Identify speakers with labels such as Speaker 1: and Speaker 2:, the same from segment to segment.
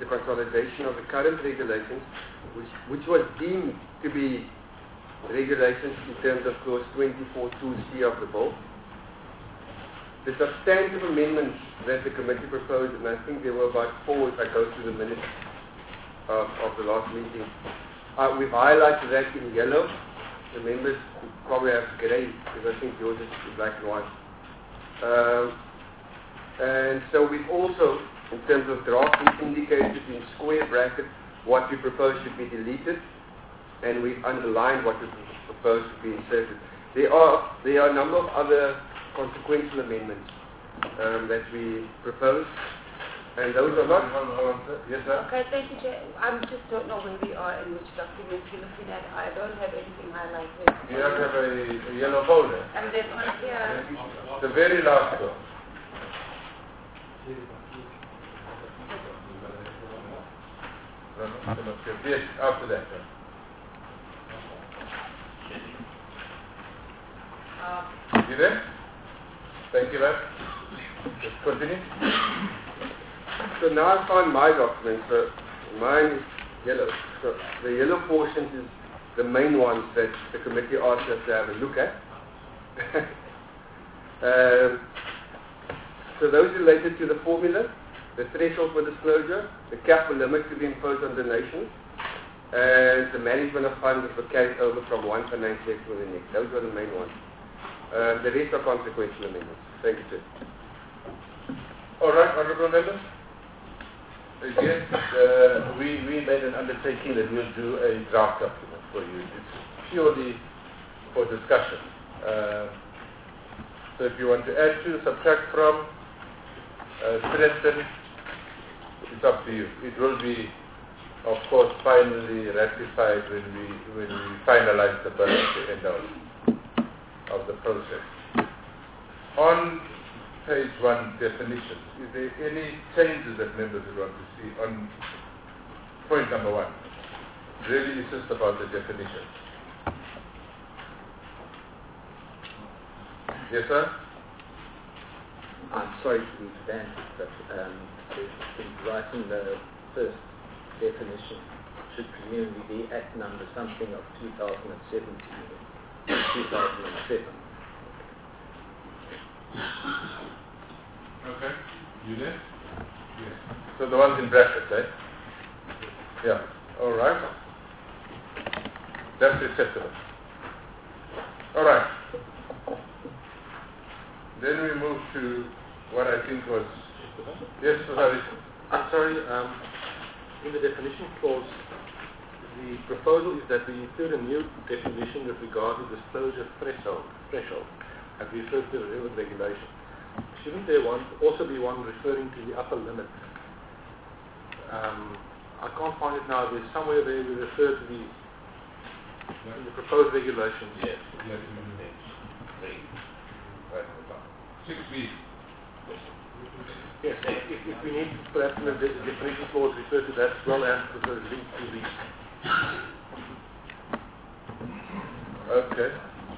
Speaker 1: the consolidation of the current regulations, which was deemed to be regulations in terms of clause 24(2)(c) of the bill. The substantive amendments that the committee proposed, and I think there were about 4 if I go through the minutes of the last meeting. We've highlighted that in yellow. The members probably have grey, because I think yours is black and white. And so we've also, in terms of drafting, indicated in square brackets what we propose should be deleted, and we've underlined what we propose to be inserted. There are a number of other consequential amendments that we propose, and those are not... Hold on, sir. Yes, sir?
Speaker 2: Okay, thank you, Chair. I just don't know where we are and which documents you're looking at. I don't have anything highlighted.
Speaker 3: You don't have a yellow folder?
Speaker 2: And there's one here.
Speaker 3: The very last one. Yes, after that. You there? Thank you, ma'am. Just continue.
Speaker 1: So now I found my document. So mine is yellow. So the yellow portions is the main ones that the committee asked us to have a look at. So those related to the formula, the threshold for disclosure, the cap or limit to be imposed on donations, and the management of funds that were carried over from one finance year to the next. Those are the main ones. The rest are consequential amendments. Thank you, sir.
Speaker 3: All right, honorable members. Yes, we made an undertaking that we'll do a draft document for you. It's purely for discussion. So if you want to add to, subtract from, strengthen, it's up to you. It will be, of course, finally ratified when we finalize the bill at the end of the process. On page 1, definitions. Is there any changes that members would want to see on point number 1? Really, it's just about the definitions. Yes, sir?
Speaker 4: I'm sorry to be pedantic, but in writing the first definition should presumably be Act number something of 2017 or 2007.
Speaker 3: Okay. You there? Yes. So the ones in brackets, right? Yeah. All right. That's acceptable. All right. Then we move to what I think was... Yes, sorry.
Speaker 5: I'm sorry. In the definition clause, the proposal is that we include a new definition with regard to disclosure threshold, as referred to the relevant regulation. Shouldn't there also be one referring to the upper limit? I can't find it now. There's somewhere there we refer to the in the proposed regulations.
Speaker 3: Yes. Right. 6B.
Speaker 5: Yes, if we need perhaps in the definition clause refer to that as well as the link to the...
Speaker 3: Okay.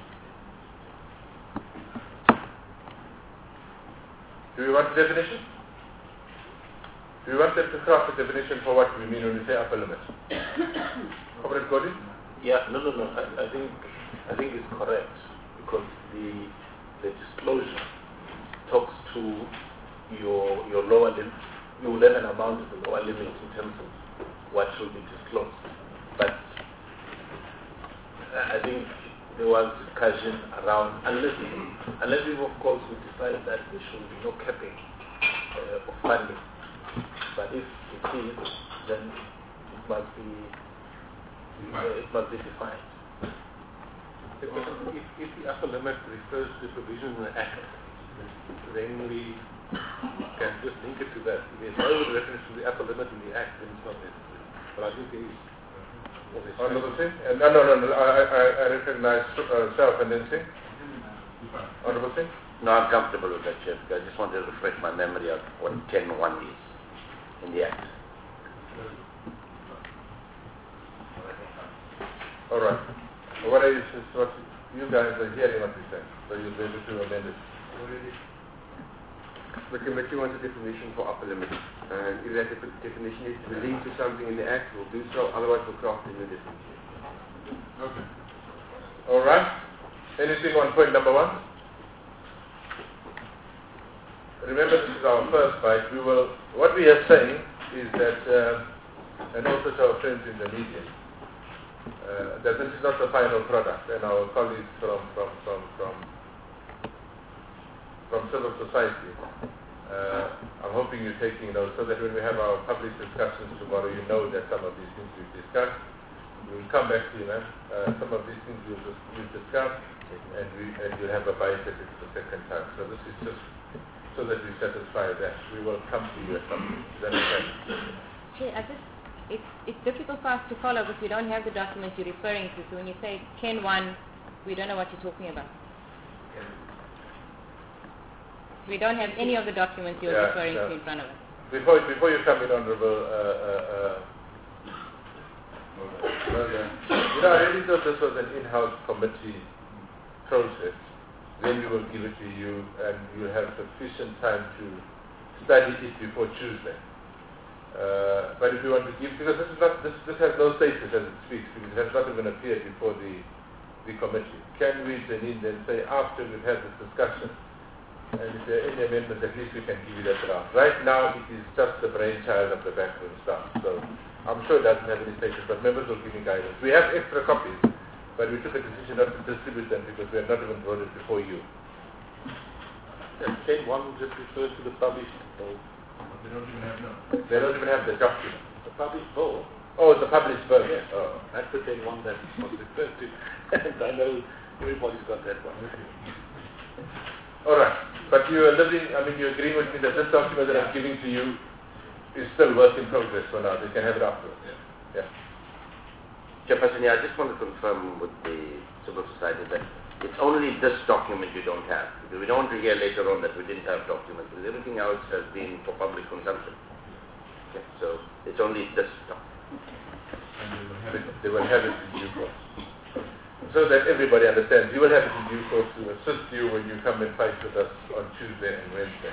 Speaker 3: Do we want a definition? Do we want them to craft a definition for what we mean when we say upper limit? Comrade Gordon?
Speaker 6: Yeah, no. I think it's correct because the disclosure talks to your lower limit. You will have an amount of the lower limit in terms of what should be disclosed. But I think there was discussion around, unless we of course we decide that there should be no capping of funding. But if it is, then it must be defined.
Speaker 5: If the upper limit refers to provision in the Act, then we can just link it to that. If there's no reference to the upper limit in the Act, then it's not necessary. But I think there is.
Speaker 3: Honorable Singh? No, I recognize self and then Singh. Honorable Singh?
Speaker 6: No, I'm comfortable with that, Chair. I just want to refresh my memory of what 10.1 is in the Act.
Speaker 3: All right. What you guys are hearing what we say, so you'll be able to amend it.
Speaker 1: the committee wants a definition for upper limit. And if that definition is to be linked to something in the Act, we'll do so. Otherwise, we'll craft a new definition.
Speaker 3: Okay. All right. Anything on point number 1? Remember, this is our first bite. What we are saying is that, and also to our friends in the media, that this is not the final product, and our colleagues from civil society, I'm hoping you're taking note so that when we have our public discussions tomorrow, you know that some of these things we've discussed. We'll come back to you, man. Some of these things we'll discuss, and you'll have a bite at it the second time. So this is just so that we satisfy that. We will come to you at some point. Is that okay?
Speaker 7: It's difficult for us to follow because we don't have the documents you're referring to. So when you say 10-1, we don't know what you're talking about. We don't have any of the documents you're referring to in front of us.
Speaker 3: Before you come in, Honorable, I really thought this was an in-house committee process. Then we will give it to you, and you'll have sufficient time to study it before Tuesday. But if you want to give, because this has no status as it speaks, because it has not even appeared before the committee. Can we then say after we've had this discussion, and if there are any amendments, at least we can give you that draft. Right now, it is just the brainchild of the backroom staff. So I'm sure it doesn't have any status, but members will give me guidance. We have extra copies, but we took a decision not to distribute them because we have not even brought it before you.
Speaker 5: Chain 1 just refers to the published bill.
Speaker 3: They don't even have the document.
Speaker 5: The published bill?
Speaker 3: Oh, the published bill.
Speaker 5: Yes.
Speaker 3: Oh.
Speaker 5: That's the chain 1 that was referred to. And I know everybody's got that one.
Speaker 3: All right. But you're agreeing with me that this document that I'm giving to you is still work in progress for now. They can have it afterwards. Yeah.
Speaker 8: Chairperson, I just want to confirm with the civil society that it's only this document you don't have. Because we don't want to hear later on that we didn't have documents, because everything else has been for public consumption. Okay, so it's only this document.
Speaker 3: And they will have it in due course. So that everybody understands, you will have it in due course to assist you when you come and fight with us on Tuesday and Wednesday.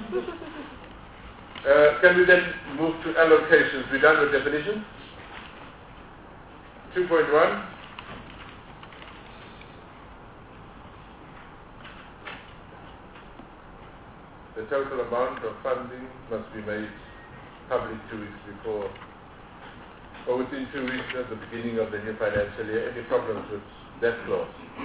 Speaker 3: Can we then move to allocations? We're done with definitions? 2.1. The total amount of funding must be made public 2 weeks before, or within 2 weeks at the beginning of the new financial year. Any problems with that clause?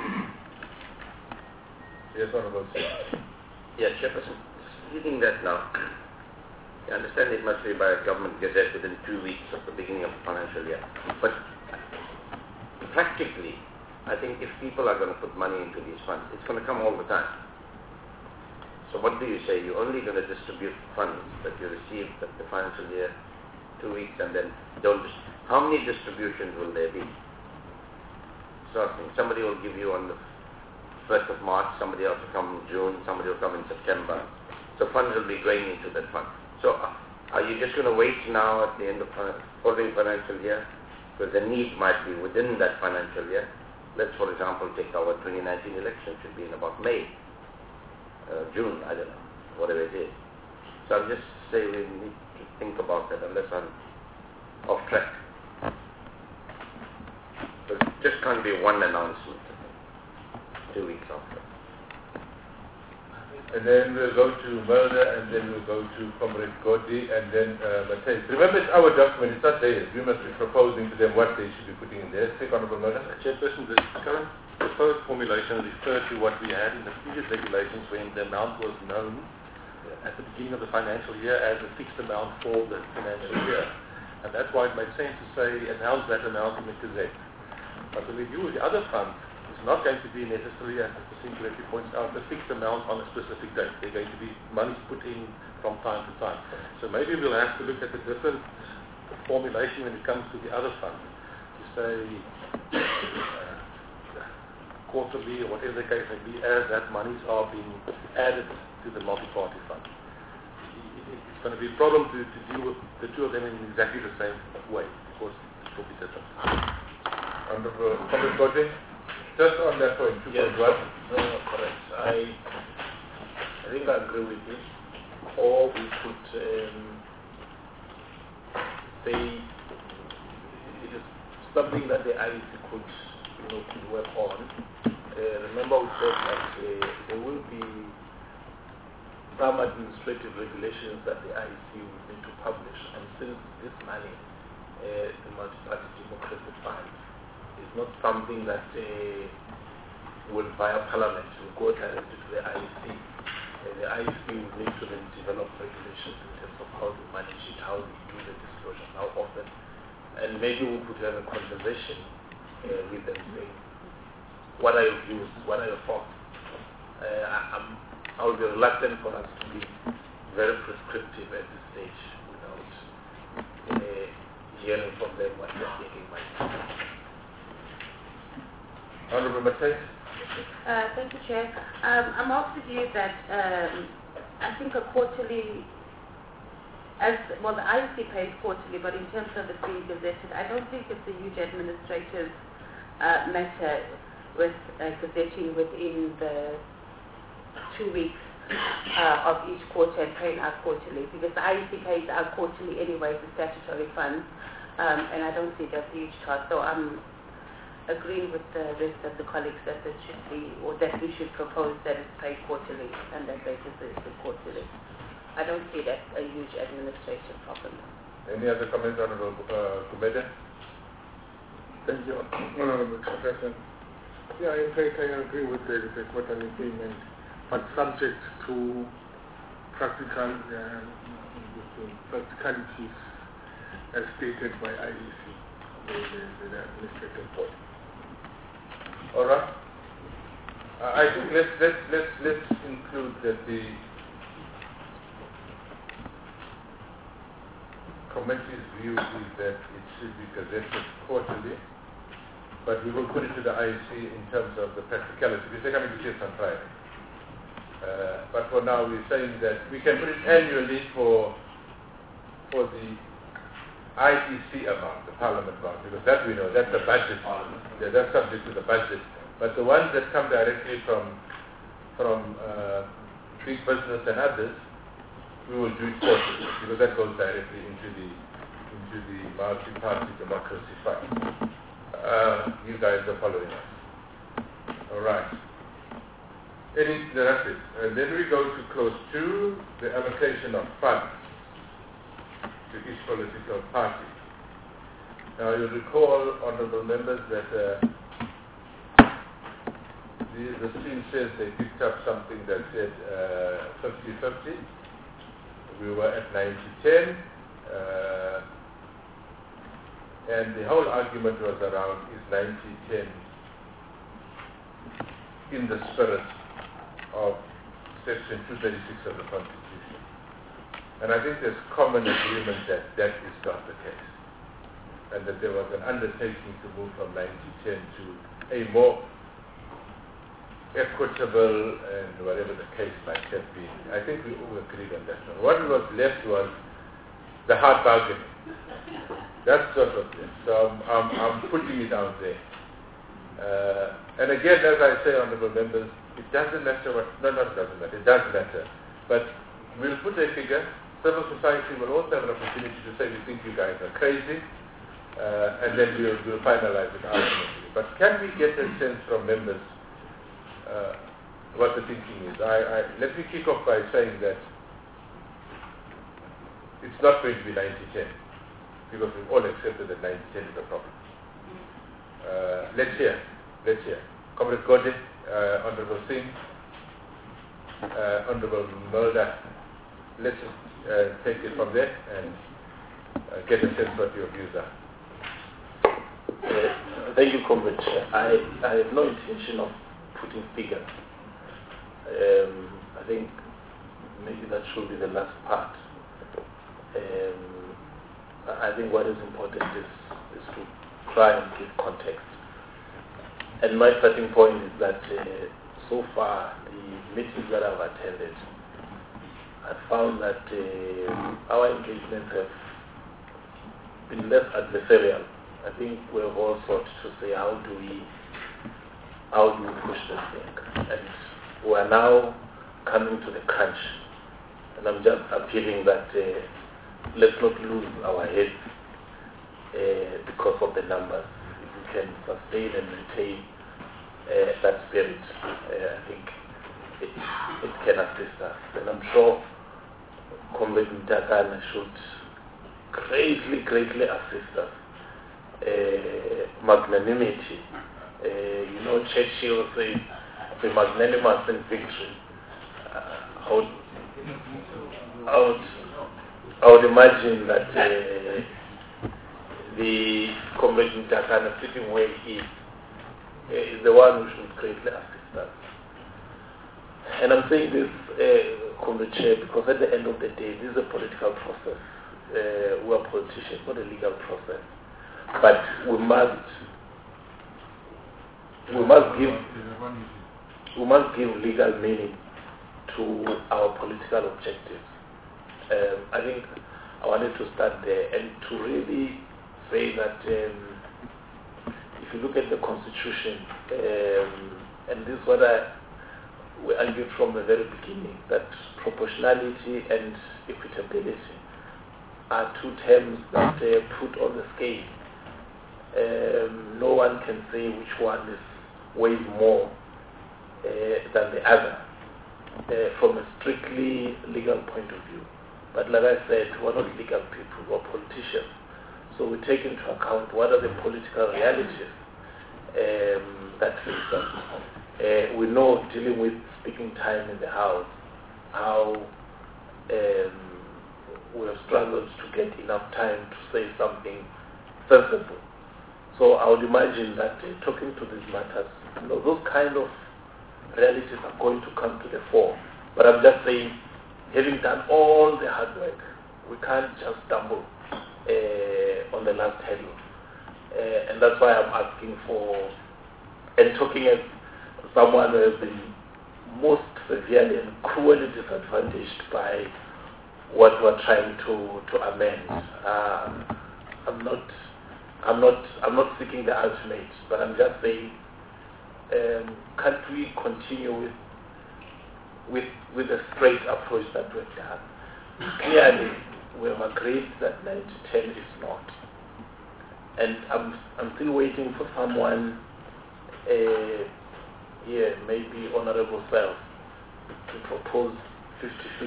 Speaker 3: Yes, Honorable Sir.
Speaker 8: Yes, Chairperson. Reading that now, I understand it must be by a government gazette within 2 weeks of the beginning of the financial year. But practically, I think if people are going to put money into these funds, it's going to come all the time. So what do you say? You're only going to distribute funds that you received at the financial year 2 weeks, and then don't. How many distributions will there be? Somebody will give you on the 1st of March, somebody else will come in June, somebody will come in September. So funds will be going into that fund. So are you just going to wait now at the end of the following financial year? Because the need might be within that financial year. Let's, for example, take our 2019 election, should be in about May, June, I don't know, whatever it is. So I'll just say we need to think about that unless I'm off track. So it just can't be one announcement 2 weeks after.
Speaker 3: And then we'll go to Mulder, and then we'll go to Comrade Godi, and then Matthijs. Remember, it's our document, it's not theirs. We must be proposing to them what they should be putting in there. Take Honorable Mulder.
Speaker 5: Chairperson, the current proposed formulation refers to what we had in the previous regulations when the amount was known at the beginning of the financial year as a fixed amount for the financial year. And that's why it makes sense to say announce that amount in the Gazette. But the review of the other funds is not going to be necessarily, as Mr. Singh correctly points out, a fixed amount on a specific date. There are going to be monies put in from time to time. So maybe we'll have to look at the different formulation when it comes to the other funds. To say quarterly or whatever the case may be, as that monies are being added to the multi-party fund. It's going to be a problem to deal with the two of them in exactly the same way, because it will be different.
Speaker 3: Honorable Comrade Godi, just on that point, 2.1.
Speaker 6: Yes, correct. I think I agree with you. or we could say it is something that the IEC could, could work on. Remember we said that there will be some administrative regulations that the IEC will need to publish, and since this money, the Multi-Party Democracy Fund, is not something that will via Parliament, will go directly to the IEC. The IEC will need to then develop regulations in terms of how to manage it, how to do the disclosure, how often, and maybe we could have a conversation with them saying, what are your views, what are your thoughts? I will be reluctant for us to be very prescriptive at this stage without hearing from them what they're thinking might be.
Speaker 3: Honorable Matei?
Speaker 2: Thank you, Chair. I'm of the view that I think a quarterly, the IEC pays quarterly, but in terms of it being gazetted, I don't think it's a huge administrative matter with gazetting within the 2 weeks of each quarter and paying out quarterly, because the IEC pays out quarterly anyway, the statutory funds, and I don't see that huge task. So I'm agreeing with the rest of the colleagues that it should be, or that we should propose that it's paid quarterly and that basis is quarterly. I don't see that a huge administrative problem.
Speaker 3: Any other comments, Honorable Gumede?
Speaker 5: Thank you, Honorable Chairperson. Yeah, in fact, I agree with the quarterly payment, but subject to practicalities as stated by IEC, the administrative body.
Speaker 3: All right. I think let's include that the committee's view is that it should be gazetted quarterly, but we will put it to the IEC in terms of the practicality, because they're coming to see us on Friday. But for now, we're saying that we can put it annually for the IEC amount, the Parliament amount, because that we know, that's the budget. Yeah, that's subject to the budget. But the ones that come directly from big business and others, we will do it quarterly, because that goes directly into the Multi-Party Democracy Fund. You guys are following us. All right. That's it. And then we go to clause 2, the allocation of funds to each political party. Now you'll recall, honorable members, that the screen says they picked up something that said 50-50. We were at 90-10. And the whole argument was around, is 90-10 in the spirit of Section 236 of the Constitution. And I think there's common agreement that that is not the case. And that there was an undertaking to move from 90-10 to a more equitable and whatever the case might have been. I think we all agreed on that one. What was left was the hard bargaining. That's what was left. So I'm putting it out there. And again, as I say, honorable members, it doesn't matter what, no, it doesn't matter, it does matter. But we'll put a figure. Civil society will also have an opportunity to say, we think you guys are crazy, and then we'll finalize it ultimately. But can we get a sense from members what the thinking is? Let me kick off by saying that it's not going to be 90-10, because we've all accepted that 90-10 is a problem. Let's hear. Comrade Gode, Honorable Singh, Honorable Mulder, let's take it from there and get a sense what your views are.
Speaker 6: Thank you, Comrade. I have no intention of putting figures. I think maybe that should be the last part. I think what is important is to try and give context. And my starting point is that so far, the meetings that I've attended, I found that our engagements have been less adversarial. I think we have all sought to say, how do we push this thing? And we are now coming to the crunch. And I'm just appealing that let's not lose our heads because of the numbers. If we can sustain and maintain that spirit, I think it can assist us. And I'm sure Comrade Mtakana should greatly assist us. Magnanimity. Churchill says, "The magnanimous in victory." I would imagine that the Comrade Mtakana sitting where he is the one who should greatly assist us. And I'm saying this, Comrade Chair, because at the end of the day, this is a political process. We are politicians, not a legal process. But we must give legal meaning to our political objectives. I think I wanted to start there and to really say that if you look at the Constitution, and this is what we argued from the very beginning, that proportionality and equitability are two terms that put on the scale. No one can say which one weighs more than the other from a strictly legal point of view. But like I said, we're not legal people, we're politicians. So we take into account what are the political realities that face us. We know, dealing with speaking time in the House, how we have struggled to get enough time to say something sensible. So I would imagine that talking to these matters, those kind of realities are going to come to the fore. But I'm just saying, having done all the hard work, we can't just stumble on the last hurdle. And that's why I'm asking for, and talking as someone who has been most severely and cruelly disadvantaged by what we're trying to amend. I'm not seeking the ultimate, but I'm just saying, can't we continue with a straight approach that we've done? Clearly, we have agreed that 9-10 is not. And I'm still waiting for someone here, maybe Honorable Self, to propose 50-50.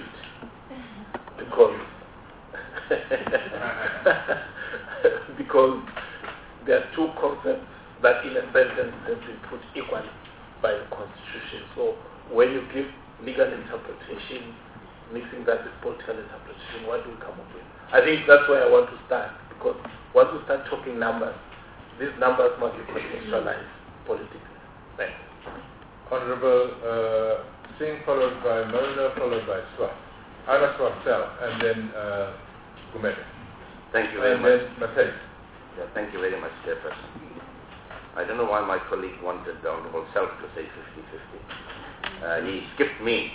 Speaker 6: Because there are two concepts that in a sentence have been put equally by the Constitution. So when you give legal interpretation, mixing that with political interpretation, what do we come up with? I think that's where I want to start, because once we start talking numbers, these numbers must be contextualized politically. Thanks.
Speaker 3: Honorable Singh, followed by Mona, followed by Swat. Anna Swat, and then Gumede.
Speaker 8: Thank you very much.
Speaker 3: And then Matej.
Speaker 8: Yeah, thank you very much, Chairperson. I don't know why my colleague wanted the Honorable Self to say 50-50. He skipped me.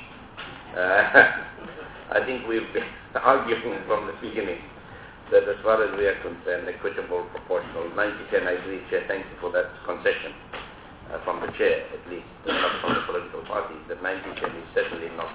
Speaker 8: I think we've been arguing from the beginning that as far as we are concerned, equitable, proportional, 90-10, I agree, Chair, thank you for that concession from the Chair, at least, not from the political party, that 90-10 is certainly not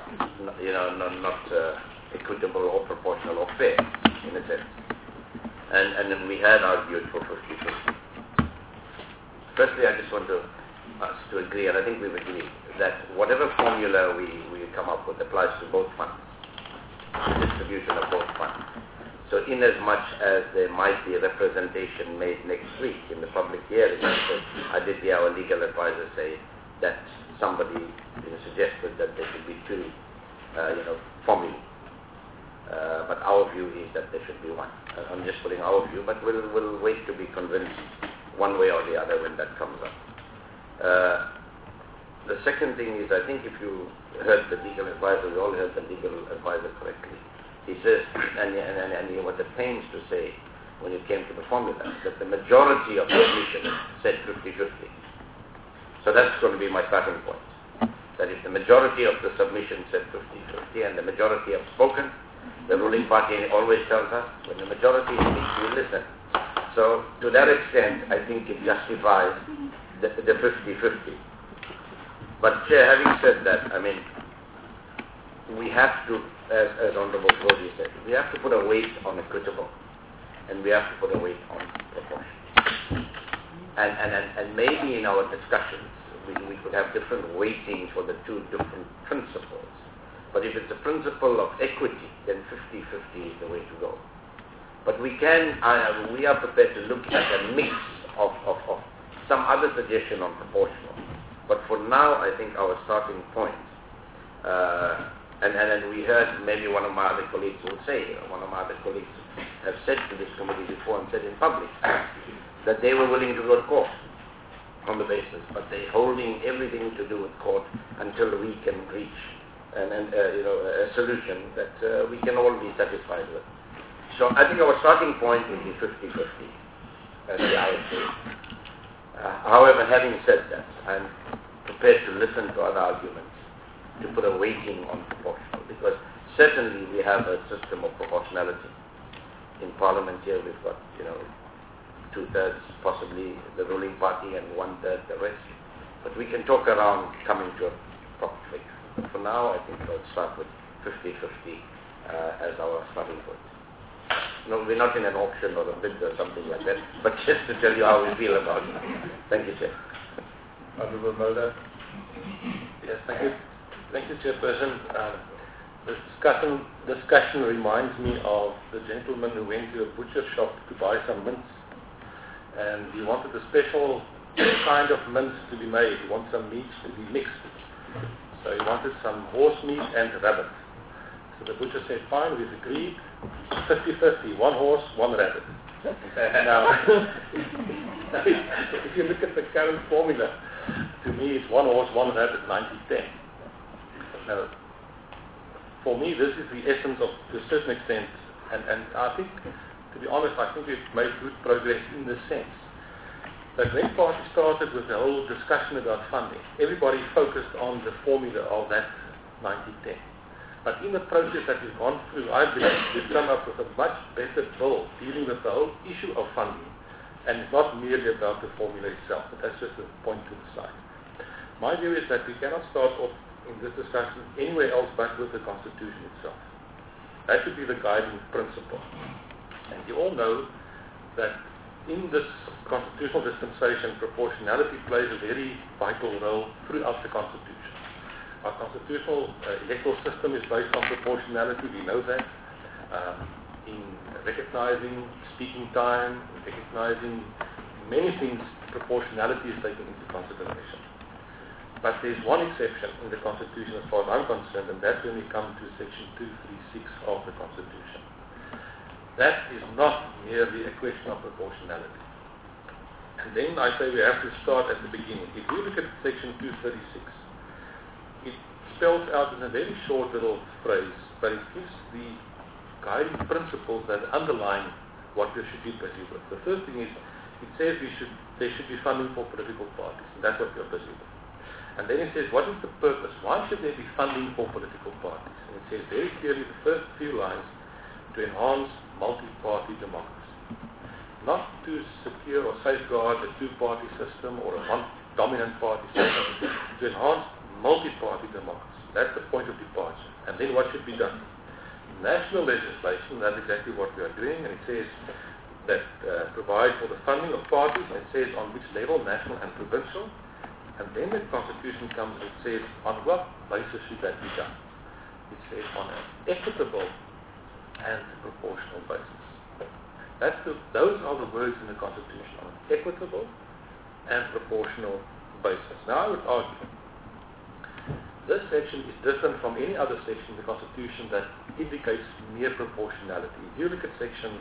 Speaker 8: equitable or proportional or fair, in a sense. And then we had argued for 50-50. Firstly, I just want us to agree, and I think we've agreed, that whatever formula we come up with applies to both funds, the distribution of both funds. So in as much as there might be a representation made next week in the public hearing, I did hear our legal advisor say that somebody suggested that there should be two formulas. But our view is that there should be one. I'm just putting our view, but we'll wait to be convinced one way or the other when that comes up. The second thing is, I think if you heard the legal advisor, we all heard the legal advisor correctly. He says, and he was at pains to say, when it came to the formula, that the majority of submissions said 50-50. So that's going to be my starting point. That if the majority of the submissions said 50-50 and the majority have spoken, the ruling party always tells us, when the majority speaks, we listen. So to that extent, I think it justifies the 50-50. But Chair, having said that, I mean, we have to, as Honorable Brody said, we have to put a weight on equitable, and we have to put a weight on proportion. And maybe in our discussions, we could have different weightings for the two different principles. But if it's a principle of equity, then 50-50 is the way to go. But we are prepared to look at a mix of some other suggestion on proportional. But for now, I think our starting point, and we heard maybe one of my other colleagues would say, one of my other colleagues have said to this committee before and said in public, that they were willing to go to court on the basis, but they're holding everything to do with court until we can reach a solution that we can all be satisfied with. So I think our starting point would be 50-50 as the IFA. However, having said that, I'm prepared to listen to other arguments, to put a weighting on proportional, because certainly we have a system of proportionality. In Parliament here we've got, 2/3 possibly the ruling party and 1/3 the rest. But we can talk around coming to a proper fix. But for now, I think I would start with 50-50 as our starting point. No, we're not in an auction or a bid or something like that, but just to tell you how we feel about it. Thank you, Chair.
Speaker 3: Honorable Mulder.
Speaker 5: Yes, thank you. Thank you, Chairperson. This discussion reminds me of the gentleman who went to a butcher shop to buy some mince, and he wanted a special kind of mince to be made. He wanted some meats to be mixed. So he wanted some horse meat and rabbit. So the butcher said, fine, we've agreed, 50-50, one horse, one rabbit. Now, if you look at the current formula, to me it's one horse, one rabbit, 90-10. Now, for me, this is the essence of, to a certain extent, and I think, to be honest, I think we've made good progress in this sense. That when party started with the whole discussion about funding, everybody focused on the formula of that 90-10. But in the process that we've gone through, I believe we've come up with a much better bill dealing with the whole issue of funding. And it's not merely about the formula itself, but that's just a point to the side. My view is that we cannot start off in this discussion anywhere else but with the Constitution itself. That should be the guiding principle. And you all know that in this constitutional dispensation, proportionality plays a very vital role throughout the Constitution. Our constitutional electoral system is based on proportionality, we know that. In recognizing speaking time, recognizing many things, proportionality is taken into consideration. But there's one exception in the Constitution as far as I'm concerned, and that's when we come to Section 236 of the Constitution. That is not merely a question of proportionality. And then I say we have to start at the beginning. If we look at Section 236, it spells out in a very short little phrase, but it gives the guiding principles that underline what we should be busy with. The first thing is, it says there should be funding for political parties, and that's what we're busy with. And then it says, what is the purpose? Why should there be funding for political parties? And it says very clearly, the first few lines, to enhance multi-party democracy. Not to secure or safeguard a two-party system or a one-dominant party system, to enhance multi-party democracy. That's the point of departure. And then what should be done? National legislation, that's exactly what we are doing, and it says that provide for the funding of parties, and it says on which level, national and provincial. And then the Constitution comes and says, on what basis should that be done? It says on an equitable and proportional basis. Those are the words in the Constitution, on an equitable and proportional basis. Now I would argue, this section is different from any other section in the Constitution that indicates mere proportionality. If you look at Section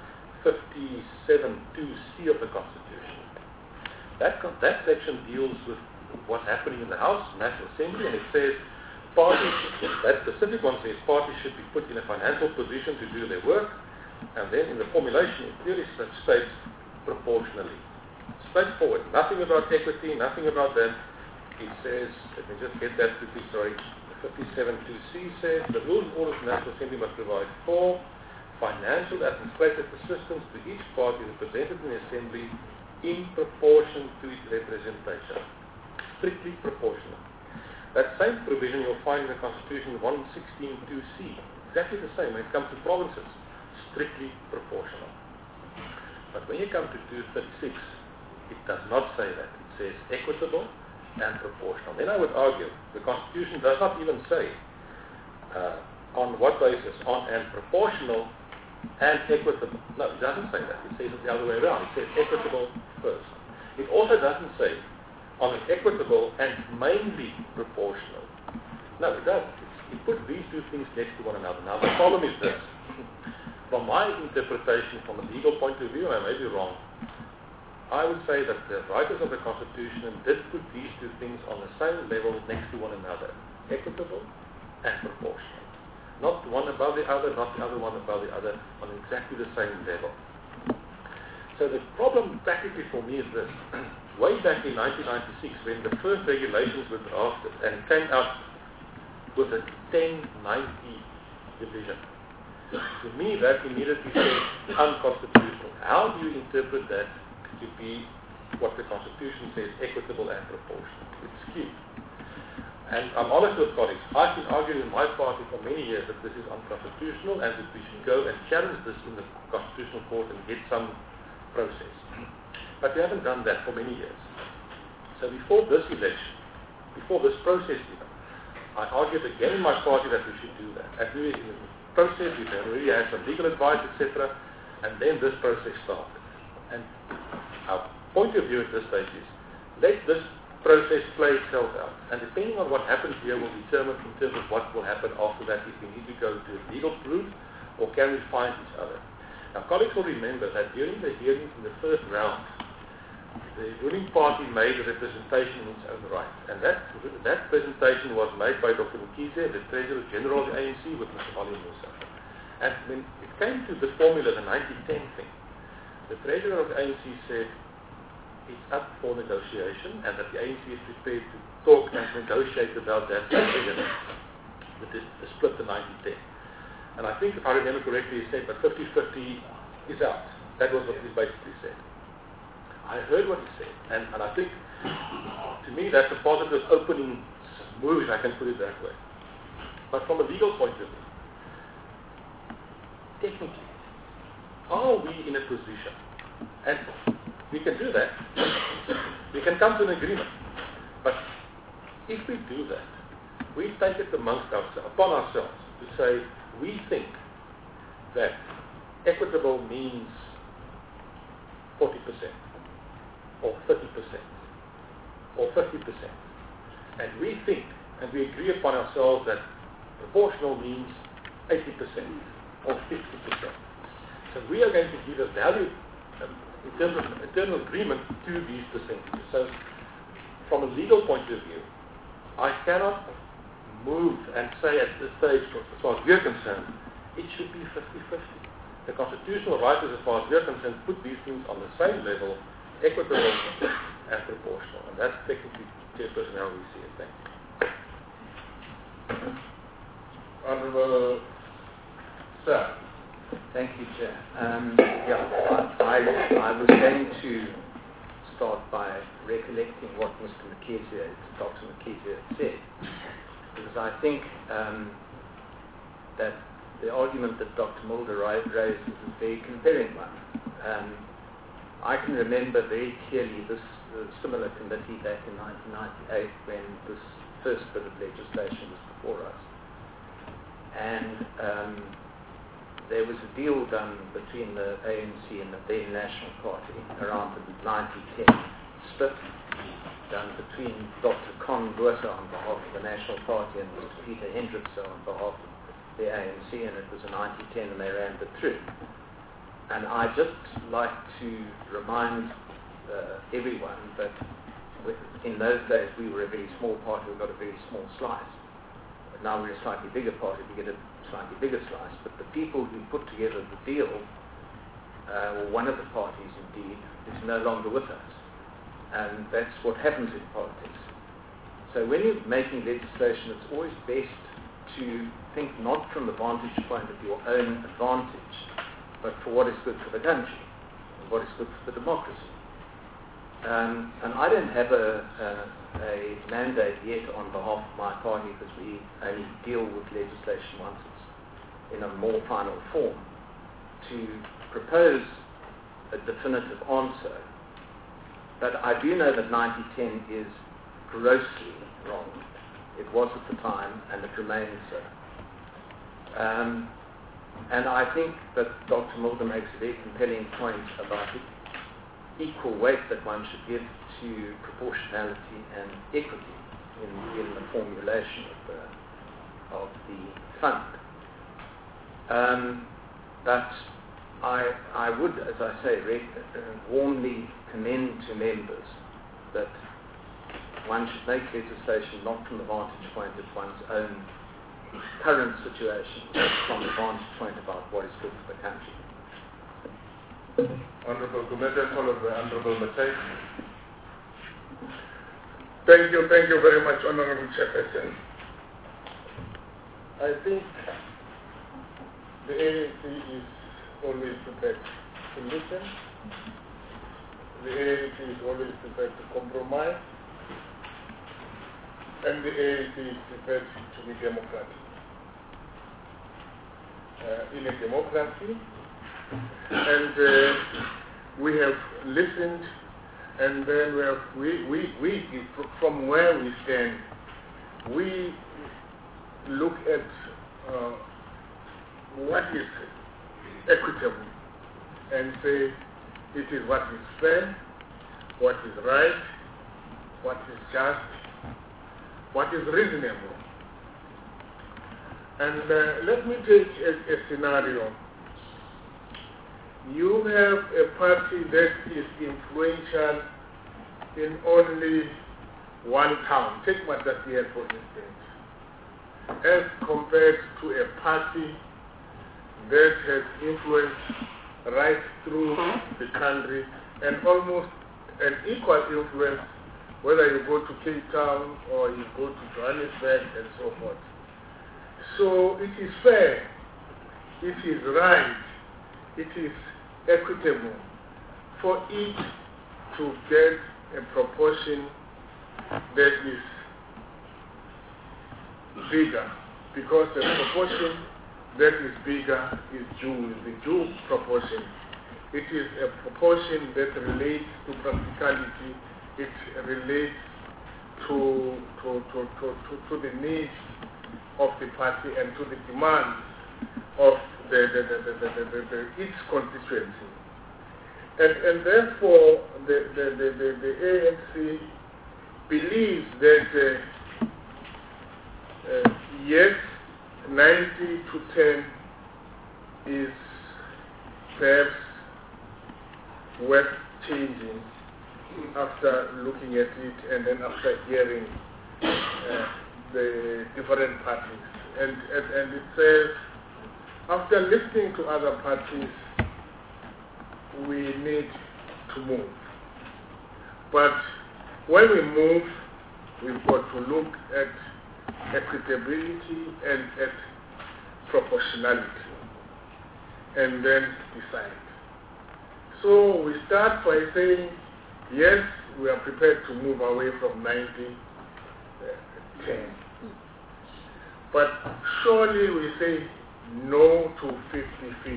Speaker 5: 57(2)(c) of the Constitution, that section deals with what's happening in the House, National Assembly, and it says parties, that specific one says parties should be put in a financial position to do their work, and then in the formulation it clearly states proportionally. Straightforward, nothing about equity, nothing about that. It says, let me just get that quickly, sorry, 57(2)(c) says, the rules and orders of the National Assembly must provide for financial administrative assistance to each party represented in the Assembly in proportion to its representation. Strictly proportional. That same provision you'll find in the Constitution 116(2)(c). Exactly the same when it comes to provinces, strictly proportional. But when you come to 236, it does not say that. It says equitable and proportional. Then I would argue the Constitution does not even say on what basis, on and proportional and equitable. No, it doesn't say that. It says it the other way around. It says equitable first. It also doesn't say on an equitable and mainly proportional. No, it doesn't. It puts these two things next to one another. Now the problem is this. From my interpretation, from a legal point of view, I may be wrong, I would say that the writers of the Constitution did put these two things on the same level next to one another, equitable and proportional. Not one above the other, not the other one above the other, on exactly the same level. So the problem practically for me is this. Way back in 1996, when the first regulations were drafted and came out with a 1090 division, to me that immediately says unconstitutional. How do you interpret that to be what the Constitution says, equitable and proportional? It's skewed. And I'm honest with colleagues, I've been arguing in my party for many years that this is unconstitutional and that we should go and challenge this in the Constitutional Court and get some process. But we haven't done that for many years. So before this election, before this process even, I argued again in my party that we should do that. And we, in the process, we already had some legal advice, etc., and then this process started. And our point of view at this stage is, let this process play itself out. And depending on what happens here will determine in terms of what will happen after that, if we need to go to a legal route or can we find each other. Now colleagues will remember that during the hearings in the first round, the ruling party made a representation in its own right. And that presentation was made by Dr. Mkhize, the Treasurer General of the ANC, with Mr. Ali Musa. And when it came to the formula, the 90-10 thing, the Treasurer of the ANC said, it's up for negotiation and that the ANC is prepared to talk and negotiate about that decision, the split to 90-10. And I think, if I remember correctly, he said, but 50-50 is out. That was what he basically said. I heard what he said, and I think, to me, that's a positive opening move, if I can put it that way. But from a legal point of view, technically, are we in a position, and we can do that, we can come to an agreement, but if we do that, we take it upon ourselves to say, we think that equitable means 40%, or 30%, or 50%. And we think, and we agree upon ourselves that proportional means 80%, or 50%. So we are going to give a value in terms of internal agreement to these percentages. So from a legal point of view, I cannot move and say at this stage, as far as we are concerned, it should be 50-50. The constitutional writers, as far as we are concerned, put these things on the same level, equitable and proportional. And that's technically, Chairperson, how we see it. Thank you.
Speaker 3: Honorable Sir.
Speaker 4: Thank you, Chair. I was going to start by recollecting what Dr. Mkhize said, because I think that the argument that Dr. Mulder raised is a very compelling one. I can remember very clearly this similar committee back in 1998 when this first bit of legislation was before us. And there was a deal done between the ANC and the then National Party around the 90-10 split, done between Dr. Con Botha on behalf of the National Party and Mr. Peter Hendrickse on behalf of the ANC, and it was a 90-10 and they ran it through. And I'd just like to remind everyone that in those days we were a very small party, we got a very small slice. But now we're a slightly bigger party, we get a slightly bigger slice. But the people who put together the deal, or one of the parties indeed, is no longer with us. And that's what happens in politics. So when you're making legislation, it's always best to think not from the vantage point of your own advantage, but for what is good for the country, and what is good for the democracy. And I don't have a mandate yet on behalf of my party, because we only deal with legislation once it's in a more final form, to propose a definitive answer. But I do know that 9010 is grossly wrong. It was at the time, and it remains so. And I think that Dr. Mulder makes a very compelling point about the equal weight that one should give to proportionality and equity in the formulation of the fund. But I would, as I say, warmly commend to members that one should make legislation not from the vantage point of one's own current situation, but from the vantage point about what is good for the country.
Speaker 3: Honorable Gumede, followed by Honorable Matai.
Speaker 9: Thank you very much, Honorable Chairperson. I think the ANC is always prepared to listen. The ANC is always prepared to compromise. And the ANC is prepared to be democratic. In a democracy, and we have listened, and then we from where we stand, we look at what is equitable and say it is what is fair, what is right, what is just, what is reasonable. And let me take a scenario. You have a party that is influential in only one town. Take Matatiele, for instance, as compared to a party that has influence right through the country and almost an equal influence whether you go to Cape Town or you go to Johannesburg and so forth. So it is fair, it is right, it is equitable for each to get a proportion that is bigger, because the proportion that is bigger is the due proportion. It is a proportion that relates to practicality, it relates to the needs of the party and to the demands of its constituency. And therefore the ANC believes that yes, 90 to 10 is perhaps worth changing after looking at it and then after hearing the different parties. And it says, after listening to other parties, we need to move. But when we move, we've got to look at equitability and at proportionality and then decide. So we start by saying, yes, we are prepared to move away from 90-10. But surely we say no to 50-50.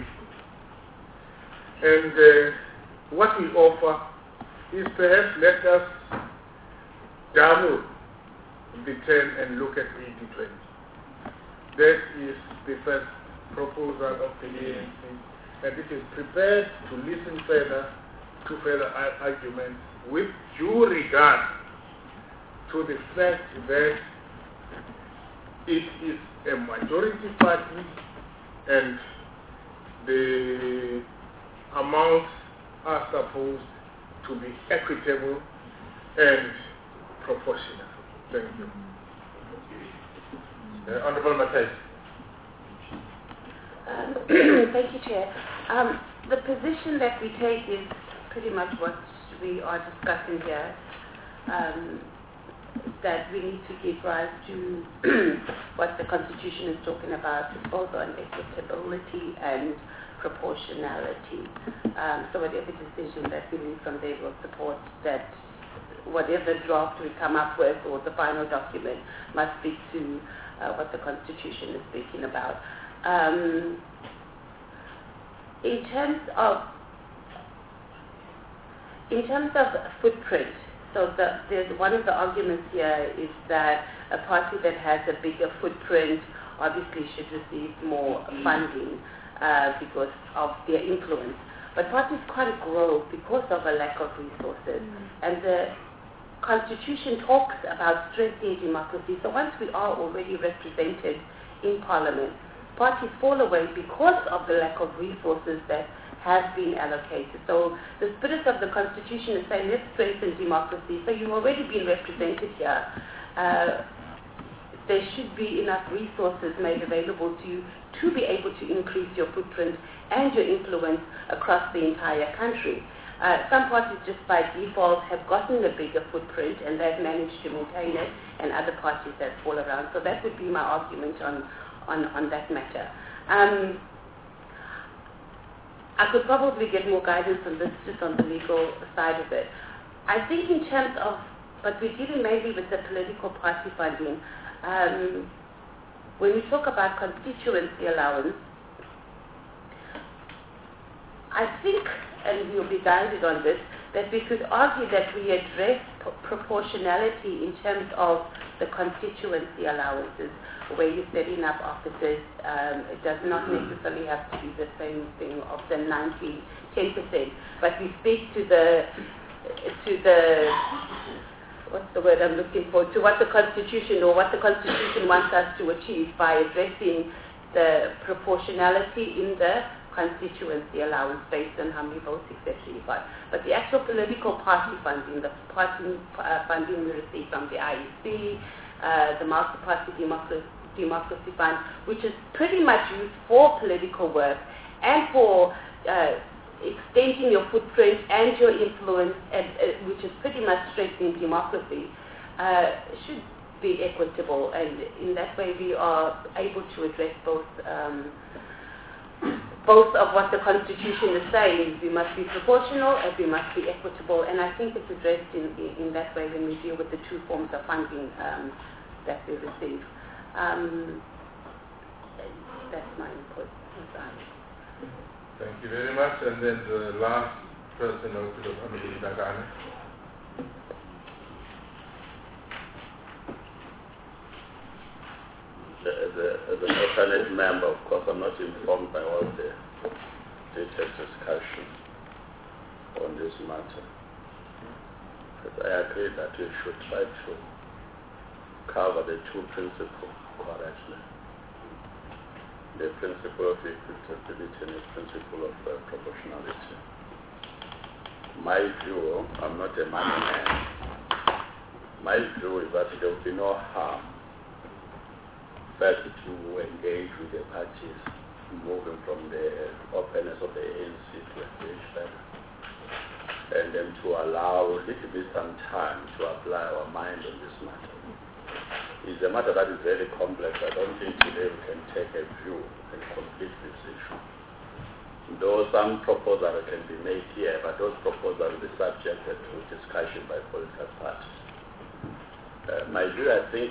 Speaker 9: And what we offer is perhaps let us double the 10 and look at 80-20. That is the first proposal of the ANC, and it is prepared to listen further to further arguments with due regard to the fact that it is a majority party and the amounts are supposed to be equitable and proportional. Thank you.
Speaker 3: Honorable Matai.
Speaker 2: Thank you, Chair. The position that we take is pretty much what we are discussing here, that we need to give rise to what the Constitution is talking about, both on equitability and proportionality. So whatever decision that we leave from there will support that whatever draft we come up with or the final document must speak to what the Constitution is speaking about. In terms of footprint, so there's one of the arguments here is that a party that has a bigger footprint obviously should receive more funding because of their influence. But parties can't grow because of a lack of resources. And the Constitution talks about strengthening democracy. So once we are already represented in Parliament, parties fall away because of the lack of resources that have been allocated. So the spirit of the Constitution is saying, let's strengthen democracy. So you've already been represented here. There should be enough resources made available to you to be able to increase your footprint and your influence across the entire country. Some parties just by default have gotten a bigger footprint and they've managed to maintain it, and other parties that fall around. So that would be my argument on that matter. I could probably get more guidance on this, just on the legal side of it. I think in terms of, but we're dealing mainly with the political party funding. When we talk about constituency allowance, I think, and we'll be guided on this, that we could argue that we address proportionality in terms of the constituency allowances, where you're setting up offices. It does not necessarily have to be the same thing of the 10%, but we speak to the what's the word I'm looking for, to what the Constitution wants us to achieve by addressing the proportionality in the constituency allowance based on how many votes, etc. you got. But the actual political party funding, the party funding we receive from the IEC, the Multi-Party Democracy Fund, which is pretty much used for political work and for extending your footprint and your influence, which is pretty much strengthening democracy, should be equitable, and in that way we are able to address both of what the Constitution is saying. We must be proportional and we must be equitable, and I think it's addressed in that way when we deal with the two forms of funding that we receive. That's my input.
Speaker 3: Thank you very much. And then the last person noted was Honorable Dagane.
Speaker 6: As an alternate member, of course, I'm not informed by all the detailed discussion on this matter. But I agree that we should try to cover the two principles correctly. The principle of equitability and the principle of proportionality. My view, I'm not a money man, my view is that there will be no harm first to engage with the parties, moving from the openness of the ANC to engage better, and then to allow a little bit some time to apply our mind on this matter. It's a matter that is very complex. I don't think today we can take a view and complete this issue. Though some proposals can be made here, but those proposals will be subjected to discussion by political parties. My view, I think,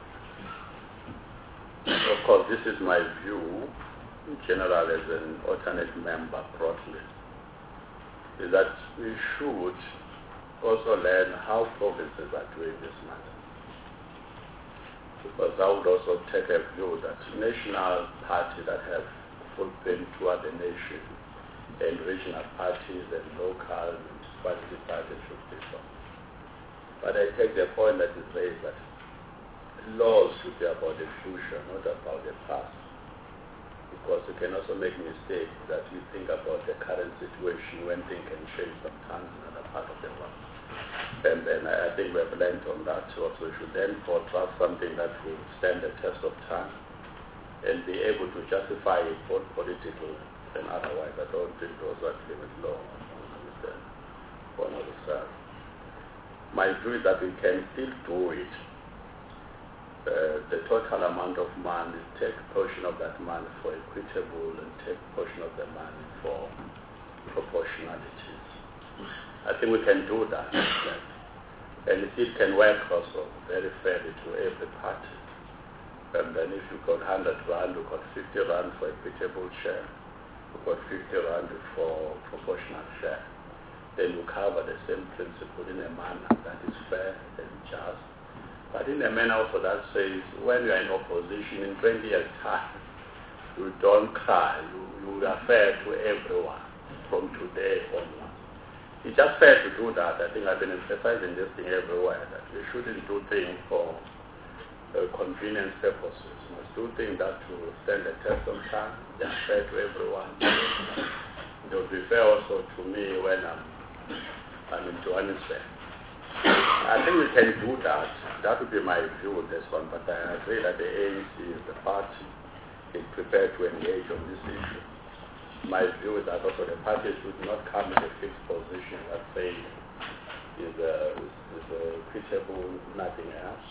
Speaker 6: of course, this is my view, in general, as an alternate member broadly, is that we should also learn how provinces are doing this matter. Because I would also take a view that national parties that have footprint toward the nation and regional parties and local and municipality parties should differ. But I take the point that is raised that laws should be about the future, not about the past. Because you can also make mistakes that you think about the current situation when things can change sometimes in another part of the world. And then I think we have learned on that also. We should then draft something that will stand the test of time and be able to justify it both politically and otherwise. I don't think those are limit law for another side. My view is that we can still do it the total amount of money, take a portion of that money for equitable and take a portion of the money for proportionalities. I think we can do that. And if it can work also very fairly to every party. And then if you got 100 rand, you got 50 rand for equitable share, you got 50 rand for proportional share. Then you cover the same principle in a manner that is fair and just. But in a manner also that says when you are in opposition in 20 years' time, you don't cry, you are fair to everyone from today onwards. It's just fair to do that. I think I've been emphasizing this thing everywhere, that we shouldn't do things for convenience purposes. We must do things that will stand the test of time, just fair to everyone. It will be fair also to me when I'm in Johannesburg. I think we can do that. That would be my view on this one, but I agree that the ANC, the party, is prepared to engage on this issue. My view is that also the party should not come in a fixed position that says is equitable, nothing else,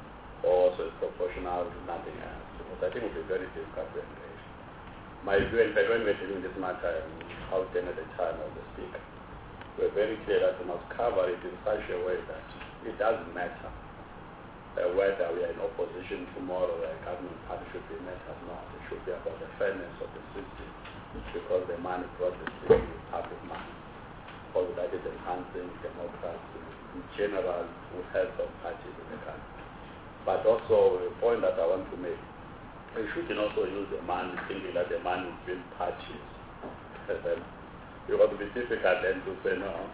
Speaker 6: or also is proportional, nothing else. Because I think it would be very difficult to engage. My view, in fact, when we're dealing with this matter, out then at the time of the speaker, we're very clear that we must cover it in such a way that it doesn't matter whether we are in opposition tomorrow or a government party should be met or not. It should be about the fairness of the system, because the money brought the system is public money. All that is enhancing democracy in general will help some parties in the country. But also a point that I want to make, we shouldn't also use the money thinking that the money will build parties. Because it will be difficult then to say, no,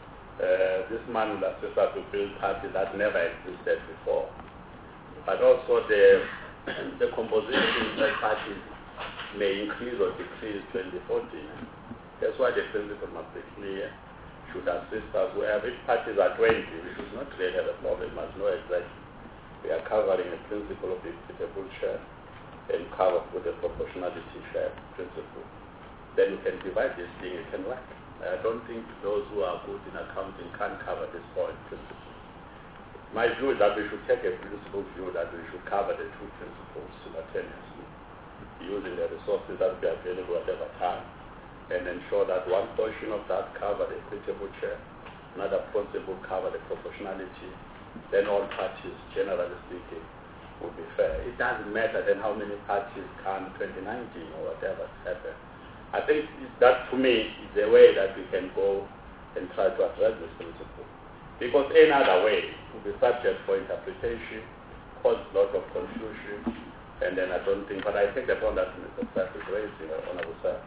Speaker 6: this money will assist us to build parties that never existed before. But also the composition of parties may increase or decrease 2014. That's why the principle must be clear, should assist us. Where if parties are 20, we should not really have a problem, we must know exactly. We are covering a principle of the equitable share and cover with the proportionality share principle. Then you can divide this thing, it can work. I don't think those who are good in accounting can cover this point principle. My view is that we should take a principle view that we should cover the two principles simultaneously, using the resources that be available at every time, and ensure that one portion of that cover the equitable share, another principle cover the proportionality, then all parties, generally speaking, will be fair. It doesn't matter then how many parties come 2019 or whatever happens. I think that, to me, is the way that we can go and try to address this principle. Because any other way will be subject for interpretation, cause a lot of confusion, and then I don't think, but I think the point that Mr. Sack is raising, Honorable Sir,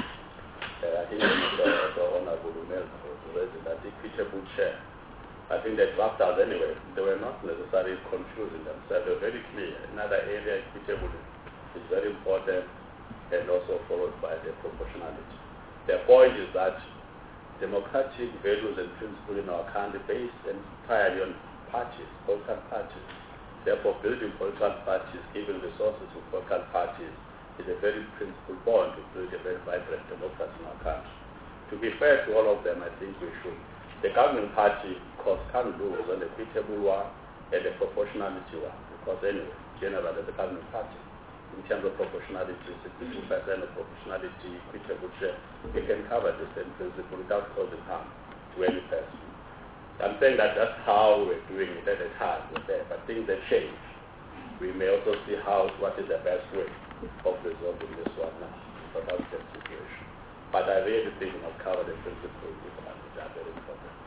Speaker 6: I think the Honorable Umel was raising that equitable share. I think the drafters anyway, they were not necessarily confusing themselves. They were very clear. Another area, equitable, is very important, and also followed by the proportionality. The point is that democratic values and principles in our country based entirely on parties, political parties. Therefore, building political parties, giving resources to political parties is a very principal bond to build a very vibrant democracy in our country. To be fair to all of them, I think we should. The governing party, of course, can lose on the equitable one and the proportionality one, because anyway, generally the governing party, in terms of proportionality, 62% of proportionality, equitable share, we can cover the same principle without causing harm to any person. I'm saying that that's how we're doing it at the time, but things have changed. We may also see what is the best way of resolving this one now, but that's the situation. But I really think we must cover the principles which are very important.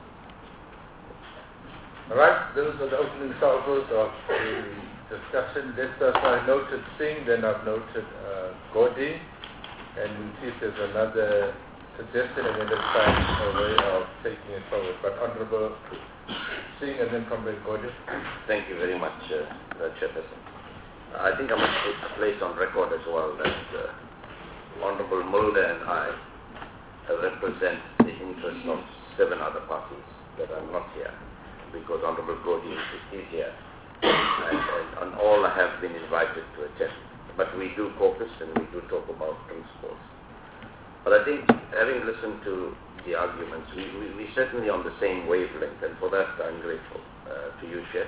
Speaker 3: All right, those are the opening salvos of the discussion. So I noted Singh, then I've noted Godi, and we'll see if there's another suggestion, and then let's find a way of taking it forward. But Honorable Singh, and then Comrade Godi.
Speaker 8: Thank you very much, Chairperson. I think I must place on record as well that Honorable Mulder and I represent the interests of 7 other parties that are not here, because Honorable Godi is here. And all have been invited to attend. But we do focus and we do talk about principles. But I think, having listened to the arguments, we're certainly on the same wavelength, and for that I'm grateful to you, Chef.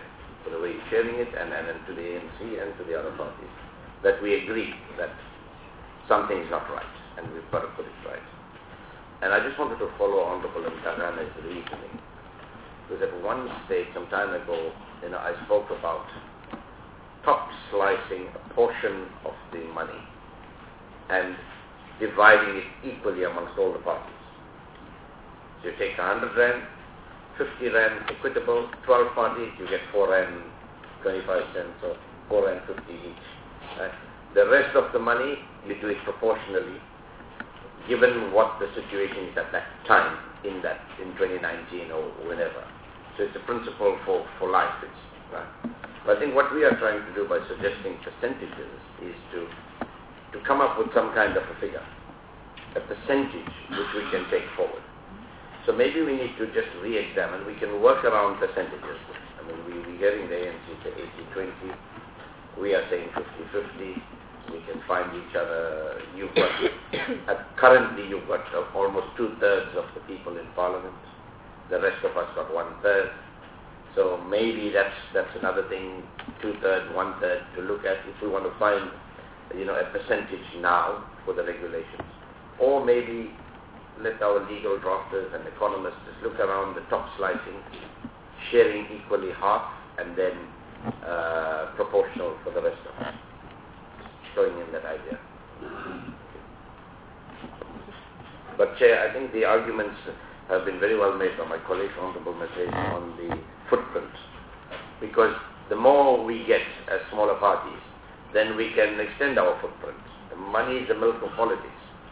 Speaker 8: for the way you're sharing it, and to the ANC and to the other parties, that we agree that something is not right, and we've got to put it right. And I just wanted to follow Honorable Mtagana's reasoning, because at one stage, some time ago, I spoke about top slicing a portion of the money and dividing it equally amongst all the parties. So you take 100 Rand, 50 Rand equitable, 12 parties, you get 4 Rand 25 cents or 4 Rand 50 each. Right? The rest of the money, you do it proportionally, given what the situation is at that time, in 2019 or whenever. So it's a principle for life. Right? But I think what we are trying to do by suggesting percentages is to come up with some kind of a figure, a percentage which we can take forward. So maybe we need to just re-examine. We can work around percentages. I mean, we're getting the ANC to 80-20. We are saying 50-50. We can find each other. Currently you've got almost 2/3 of the people in Parliament. The rest of us got 1/3. So maybe that's another thing, 2/3, 1/3 to look at if we want to find, a percentage now for the regulations. Or maybe let our legal drafters and economists just look around the top slicing, sharing equally half, and then proportional for the rest of us. Throwing in that idea. But Chair, I think the arguments have been very well made by my colleague, Honorable Matej, on the footprint. Because the more we get as smaller parties, then we can extend our footprint. The money is the milk of politics.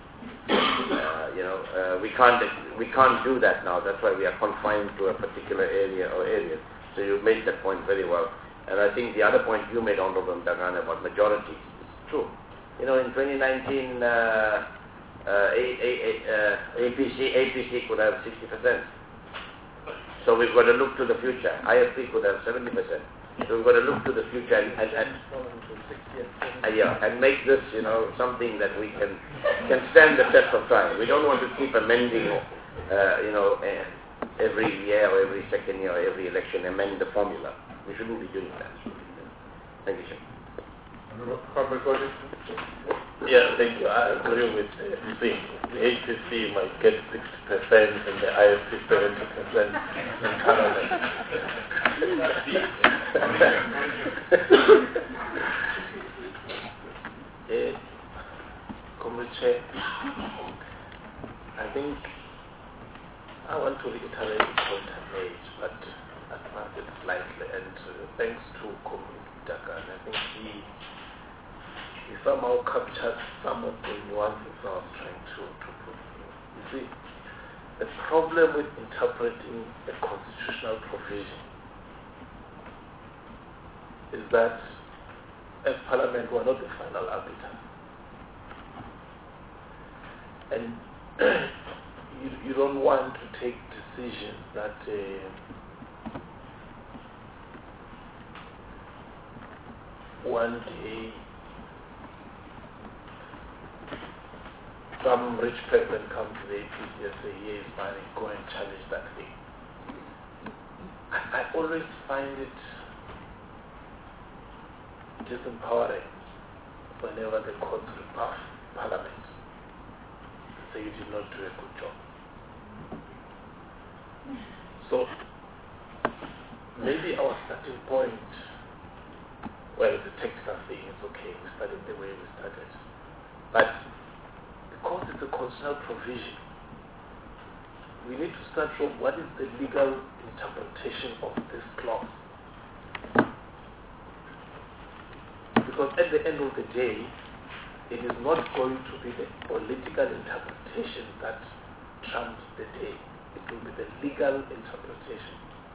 Speaker 8: We can't do that now. That's why we are confined to a particular area or areas. So you made that point very well. And I think the other point you made, Honorable Mtagana, about majorities is true. In 2019, APC could have 60%. So we've got to look to the future. IFP could have 70%. So we've got to look to the future and make this, something that we can stand the test of time. We don't want to keep amending, every year or every second year or every election, amend the formula. We shouldn't be doing that. Thank you, sir.
Speaker 6: Yeah, thank you. I agree with the APC might get 60% and the IFP 70% in Parliament. Comrade Chair, I think I want to reiterate the point I made, but advance it slightly. And thanks to Comrade Mtagana, I think he somehow captured some of the nuances I was trying to put in. You see, the problem with interpreting a constitutional provision is that as Parliament we are not the final arbiter. And you don't want to take decisions that one day some rich person comes to the APC and say, here is money, go and challenge that thing. I always find it disempowering whenever the courts rebuff Parliament and say you did not do a good job. So maybe our starting point, well, the technical thing is okay, we started the way we started. But because it's a constitutional provision, we need to start from what is the legal interpretation of this clause. Because at the end of the day, it is not going to be the political interpretation that trumps the day. It will be the legal interpretation.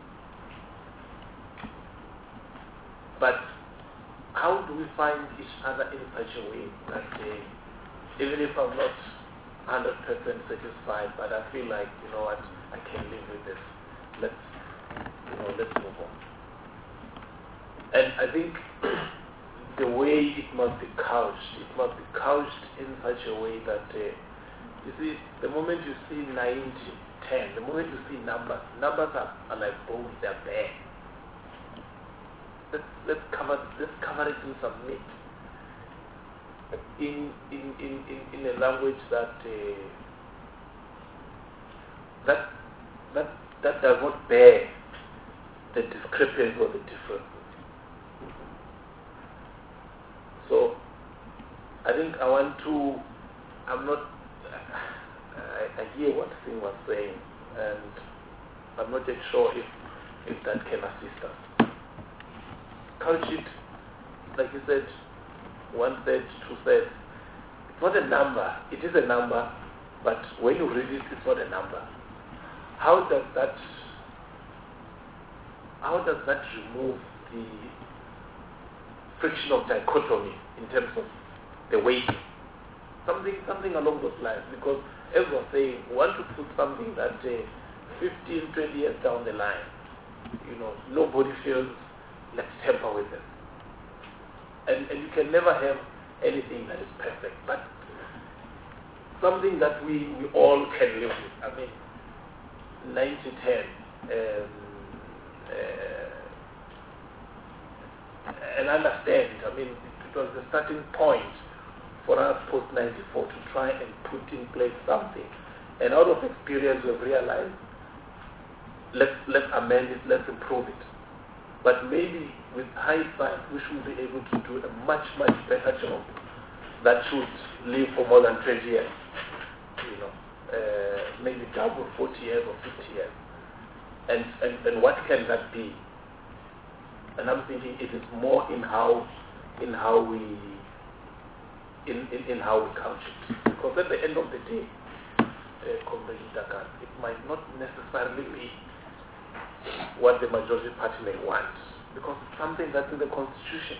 Speaker 6: But how do we find each other in such a way that even if I'm not 100% satisfied, but I feel like, you know what, I can live with this. Let's move on. And I think the way it must be couched in such a way that, you see, the moment you see 90, 10, the moment you see numbers are like bones, they're bare. let's cover it in some meat. In a language that does not bear the discrepancy or the difference. So I think I hear what Singh was saying, and I'm not yet sure if that can assist us. Count sheet, like you said, 1 third, 2 thirds, it's not a number. It is a number, but when you read it, it's not a number. How does that remove the friction of dichotomy in terms of the weighting? Something along those lines, because as I was saying, we want to put something that 15, 20 years down the line, nobody feels let's tamper with it. And you can never have anything that is perfect, but something that we all can live with. I mean, 90-10, and understand. I mean, it was the starting point for us post-94 to try and put in place something. And out of experience, we've realized, let's amend it, let's improve it. But maybe with hindsight, we should be able to do a much, much better job that should live for more than 20 years. Maybe double 40 years or 50 years. And what can that be? And I'm thinking it is more in how we couch it. Because at the end of the day, it might not necessarily be what the majority party may want, because it's something that's in the constitution.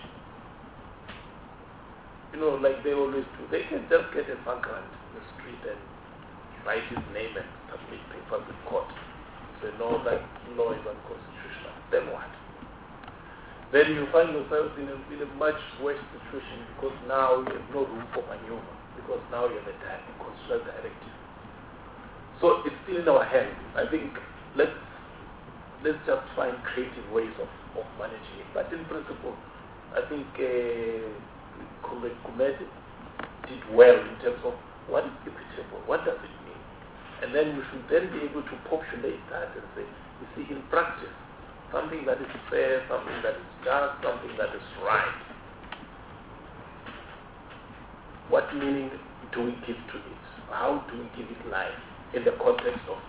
Speaker 6: Like they always do. They can just get a vagrant in the street and write his name and submit papers in court. So no, that law is unconstitutional. Then what? Then you find yourself in a much worse situation, because now you have no room for maneuver, because now you have a constitutional directive. So it's still in our hands. I think let's just find creative ways of managing it. But in principle, I think Kumedi did well in terms of what is equitable, what does it mean? And then we should then be able to populate that and say, you see, in practice, something that is fair, something that is just, something that is right. What meaning do we give to it? How do we give it life in the context of,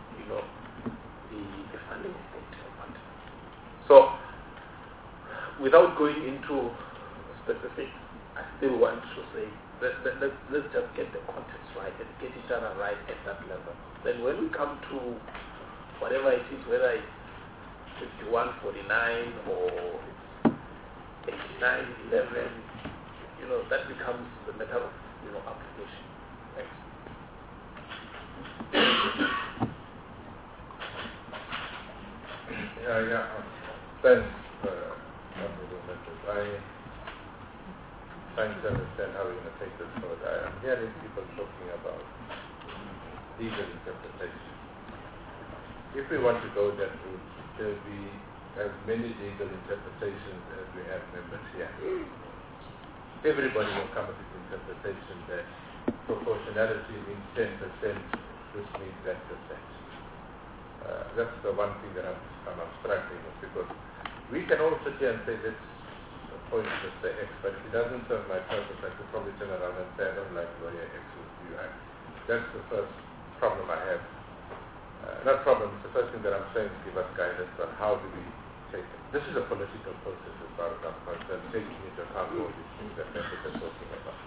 Speaker 6: the funding of political parties? So, without going into specifics, I still want to say, let's just get the context right and get each other right at that level. Then when we come to whatever it is, whether it's 51-49 or 89-11, that becomes the matter of application. Thanks.
Speaker 3: Yeah. Thanks, Honorable Members. I'm trying to understand how we're going to take this forward. I'm hearing people talking about legal interpretation. If we want to go that route, there will be as many legal interpretations as we have members here. Everybody will come up with interpretation that proportionality means 10%, which means that percent. That's the one thing that I'm struggling with, because we can all sit here and say let's appoint Mr. X, but if it doesn't serve my purpose, I could probably turn around and say I don't like lawyer X's view. That's the first problem I have. Not problem, it's the first thing that I'm saying is give us guidance on how do we take it. This is a political process as far as I'm concerned, taking into account all these things that members are talking about.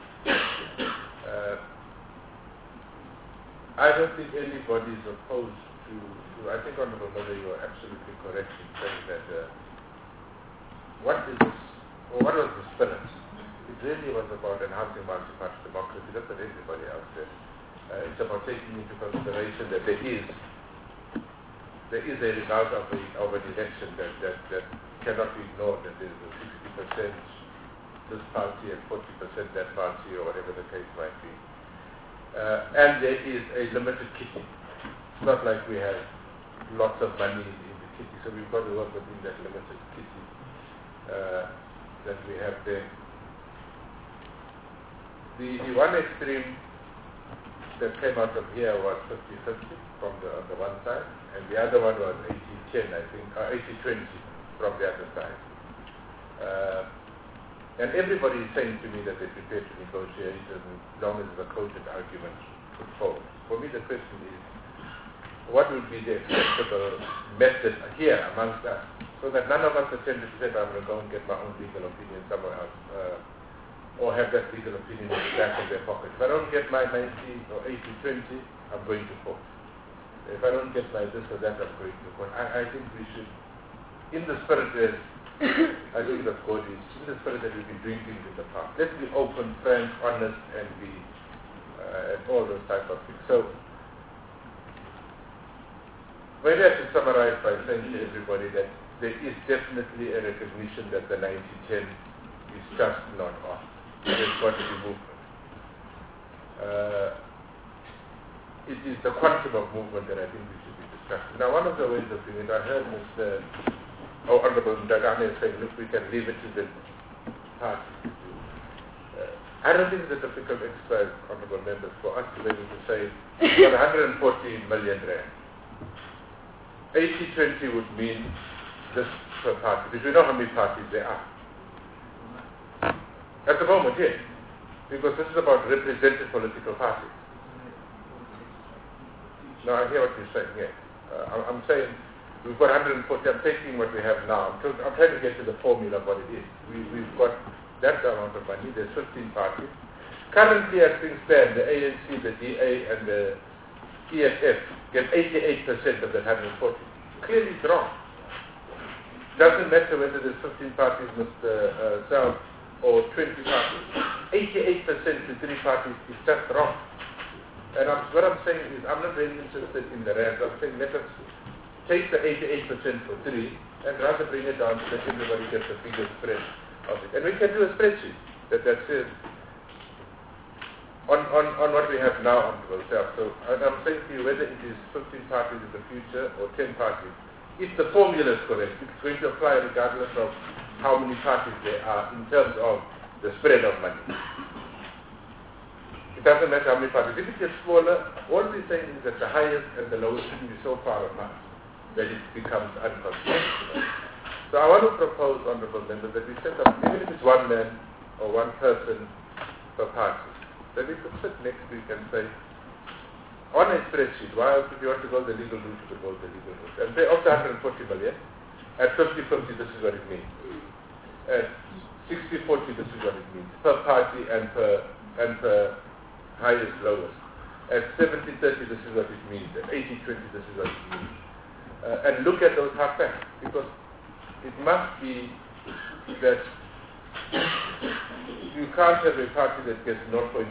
Speaker 3: I don't think anybody is opposed to I think, Honorable Mother, you are absolutely correct in saying that what was the spirit? It really was about enhancing multi-party democracy. That's what everybody else said. It's about taking into consideration that there is a result of an election that cannot be ignored, that there is a 60% this party and 40% that party, or whatever the case might be. And there is a limited kitty. It's not like we have lots of money in the kitty, so we've got to work within that limited kitty. that we have there. The one extreme that came out of here was 50-50 on the one side, and the other one was 80-10, I think, 80-20 from the other side. And everybody is saying to me that they're prepared to negotiate as long as the cogent argument put forward. For me, the question is, what would be the acceptable method here amongst us, so that none of us are tempted to say, I'm going to go and get my own legal opinion somewhere else, or have that legal opinion in the back of their pocket. If I don't get my 90 or 80-20, I'm going to court. If I don't get my this or that, I'm going to court. I think we should, in the spirit as I think that God is, in the spirit that we've been doing things in the past. Let's be open, frank, honest, and be and all those type of things. So, maybe I should summarize by saying to everybody that there is definitely a recognition that the 90-10 is just not on. There's got to be movement. It is the quantum of movement that I think we should be discussing. Now, one of the ways of doing it, I heard Mr. Honorable Ndagane saying, look, we can leave it to the party. I don't think it's a difficult exercise, honorable members, for us to be able to say, we've got 140 million rand. 80-20 would mean this per party, because we know how many parties there are. At the moment, yes, because this is about represented political parties. Now, I hear what you're saying, yes. I'm saying, we've got 140, I'm taking what we have now. I'm trying to get to the formula of what it is. We've got that amount of money, there's 15 parties. Currently, as things stand, the ANC, the DA, and the EFF get 88% of that 140. Clearly it's wrong. Doesn't matter whether there's 15 parties, Mr. South, or 20 parties. 88% to 3 parties is just wrong. And what I'm saying is, I'm not very interested in the rand. I'm saying let us take the 88% for 3 and rather bring it down so that everybody gets a bigger spread of it. And we can do a spreadsheet that says on what we have now on ourselves. So I'm saying to you, whether it is 15 parties in the future or 10 parties, if the formula is correct, it's going to apply regardless of how many parties there are in terms of the spread of money. It doesn't matter how many parties. If it gets smaller, all we're saying is that the highest and the lowest shouldn't be so far apart that it becomes unconstitutional. So I want to propose, honorable members, that we set up, even if it's one man or one person per party, that we could sit next week and say, on a spreadsheet, while if you want to go the legal route, you could go the legal route. And say, of the 140 million, at 50-50, this is what it means. At 60-40, this is what it means. Per party and per highest, lowest. At 70-30, this is what it means. At 80-20, this is what it means. And look at those hard facts, because it must be that you can't have a party that gets 0.6%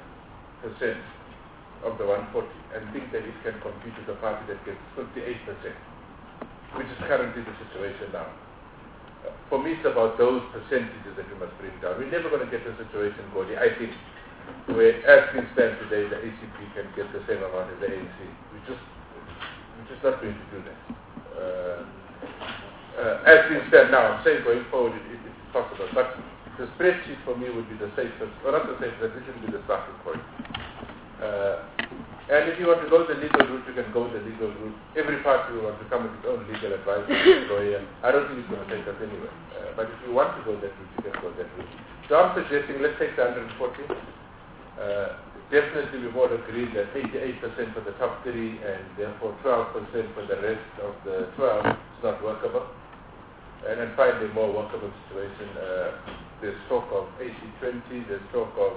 Speaker 3: of the 140 and think that it can compete with a party that gets 58%, which is currently the situation now. For me, it's about those percentages that we must bring down. We're never going to get a situation, Gordie, I think, where as things stand today, the ACP can get the same amount as the ANC. We're just not going to do that. As things stand now, I'm saying going forward it's possible, but the spreadsheet for me would be the safest, or not the safest, this should be the starting point. And if you want to go the legal route, you can go the legal route. Every party will want to come with its own legal advice, lawyer. I don't think it's going to take us anywhere. But if you want to go that route, you can go that route. So I'm suggesting let's take the 140. Definitely we've all agreed that 88% for the top 3 and therefore 12% for the rest of the 12 is not workable. And then find a more workable situation. There's talk of 80-20, there's talk of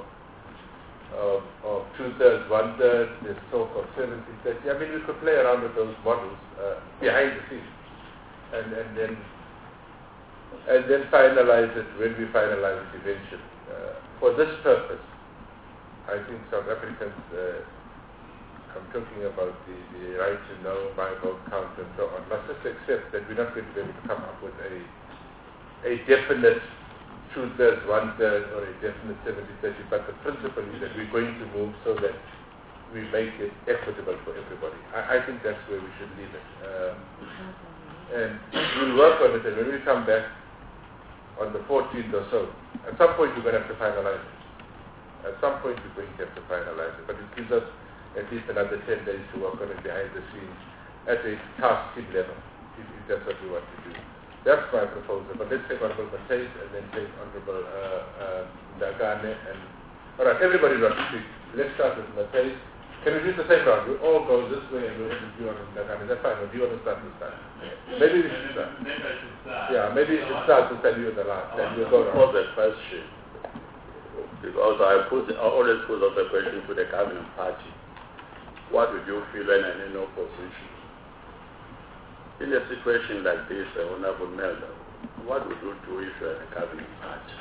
Speaker 3: 2/3, 1/3, there's talk of 70-30. I mean, we could play around with those models behind the scenes and then finalize it when we finalize it eventually. For this purpose, I think South Africans, I'm talking about the right to know, my vote count and so on, must just accept that we're not going to be able to come up with a definite 2/3, 1/3 or a definite 70-30, but the principle is that we're going to move so that we make it equitable for everybody. I think that's where we should leave it. And we'll work on it, and when we come back, on the 14th or so. At some point, you're going to have to finalize it. At some point, you're going to have to finalize it. But it gives us at least another 10 days to work on it behind the scenes at a task team level, if that's what we want to do. That's my proposal. But let's take Honorable Matthys and then take Honorable Ndagane. And all right, everybody wants to speak. Let's start with Matthys. Can we do the same round? We all go this way and we'll do Honorable Ndagane. Is that fine? Or do you want to start this time? Maybe we should start.
Speaker 6: Maybe I should start.
Speaker 3: Yeah, maybe you should start to tell you the last. Then we'll go
Speaker 6: For
Speaker 3: around.
Speaker 6: the question, because I always put up a question to the governing party. What would you feel when I'm in opposition? In a situation like this, Honorable Melda, what would you do if you're in a governing party?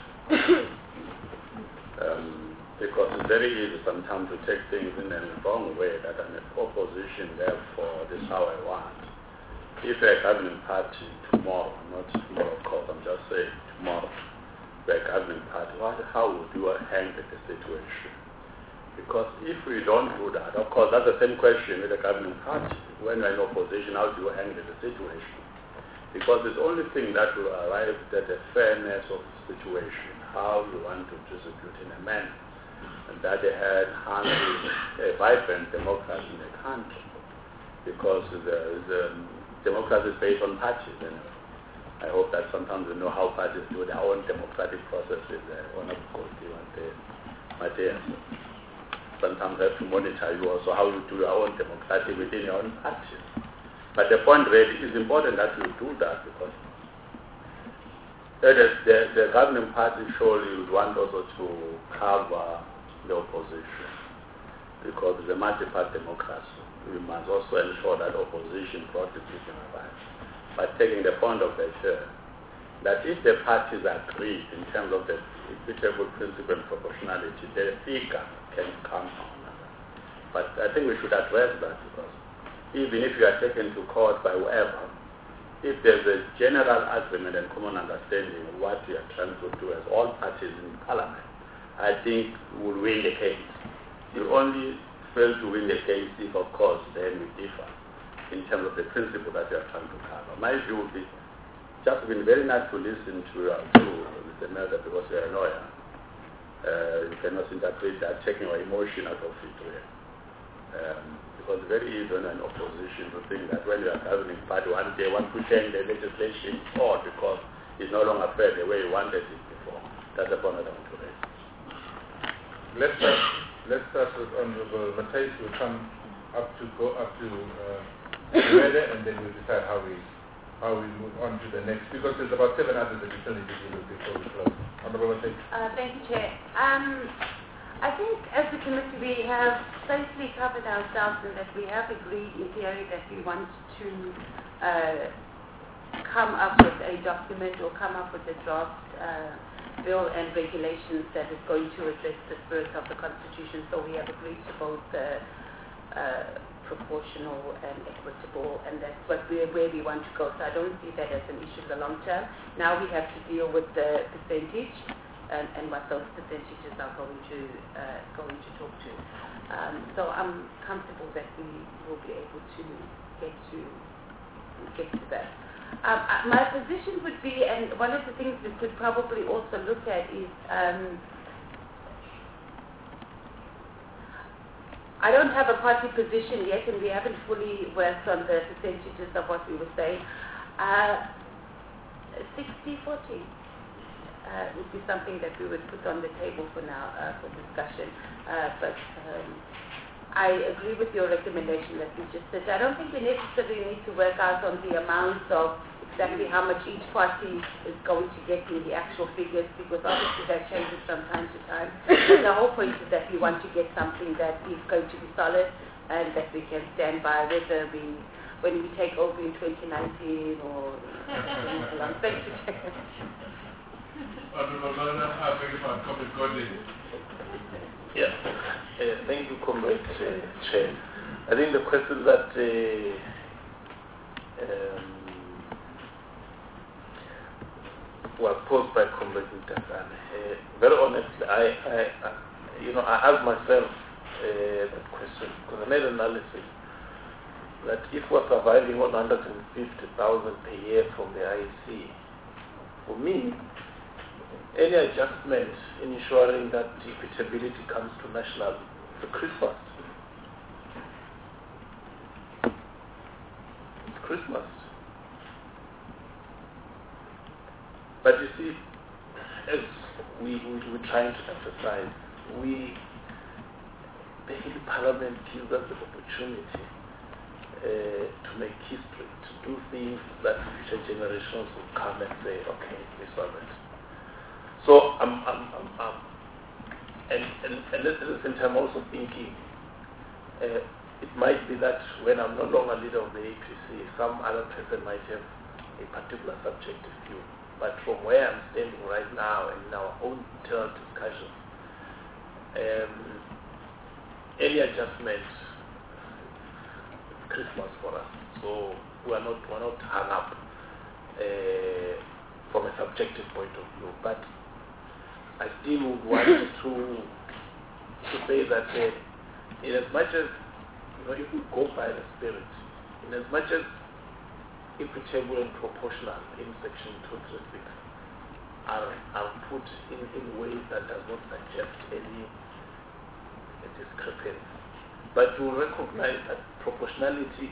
Speaker 6: Because it's very easy sometimes to take things in a wrong way, that I'm in opposition, therefore this is how I want. If you're a governing party tomorrow, not tomorrow of course, I'm just saying tomorrow, you're a governing party, how would you handle the situation? Because if we don't do that, of course, that's the same question with the governing party. When you're in opposition, how do you handle the situation? Because it's the only thing that will arrive at the fairness of the situation, how you want to distribute in a manner, and that they had handled a vibrant democracy in the country. Because the democracy is based on parties. And I hope that sometimes we know how parties do their own democratic processes. Honorable Matthys. Sometimes have to monitor you also how you do your own democracy within your own party. But the point really is important that you do that, because the governing party surely would want also to cover the opposition, because it's a multi-party democracy. We must also ensure that opposition processes can arise. But taking the point of the chair, that if the parties agree in terms of the equitable principle and proportionality, the figure can come on. But I think we should address that, because even if you are taken to court by whoever, if there's a general agreement and common understanding of what we are trying to do as all parties in Parliament, I think we will win the case. You only fail to win the case if, of course, then we differ in terms of the principle that we are trying to cover. My view would be just been very nice to listen to Mr. Melda, because you're a lawyer. You cannot interpret that, taking our emotion out of it. Because it's very easy when an opposition to think that when you are governing party one day want to change the legislation or because it's no longer fair the way you wanted it before. That's the point I want to raise.
Speaker 3: Let's start with Honorable Matthys. We'll come go up to Mele, and then we'll decide how we move on to the next, because there's about 7 others that we still need to deal with before we close. Honorable Matthys.
Speaker 2: Thank you, Chair. I think as a committee we have safely covered ourselves in that we have agreed in theory that we want to come up with a document or come up with a draft bill and regulations that is going to address the spirit of the Constitution. So we have agreed to both proportional and equitable, and that's where we want to go. So I don't see that as an issue in the long term. Now we have to deal with the percentage and what those percentages are going to talk to. So I'm comfortable that we will be able to get to that. My position would be, and one of the things we could probably also look at is, I don't have a party position yet, and we haven't fully worked on the percentages of what we were saying. 60-40 would be something that we would put on the table for now for discussion. But I agree with your recommendation that we just said. I don't think we necessarily need to work out on the amounts of exactly how much each party is going to get in the actual figures, because obviously that changes from time to time. But the whole point is that we want to get something that is going to be solid and that we can stand by, whether when we take over in 2019 or thank you.
Speaker 6: Yeah. Thank you, Comrade Chair. I think the question that was posed by Comrade Ndagane, very honestly, I asked myself that question, because I made an analysis that if we're surviving 150,000 per year from the IEC, for me, any adjustment in ensuring that equitability comes to national the Christmas. It's Christmas. But you see, as we're trying to emphasize, the Hill Parliament gives us the opportunity to make history, to do things that future generations will come and say, okay, this was it. So and at the same time also thinking, it might be that when I'm no longer leader of the APC, some other person might have a particular subjective view. But from where I'm standing right now and in our own internal discussions, any adjustment is Christmas for us. So we're not hung up from a subjective point of view. But I still would want to say that in as much as if we go by the spirit, in as much as equitable and proportional in section 236 are put in ways that does not suggest any discrepancy. But to recognize that proportionality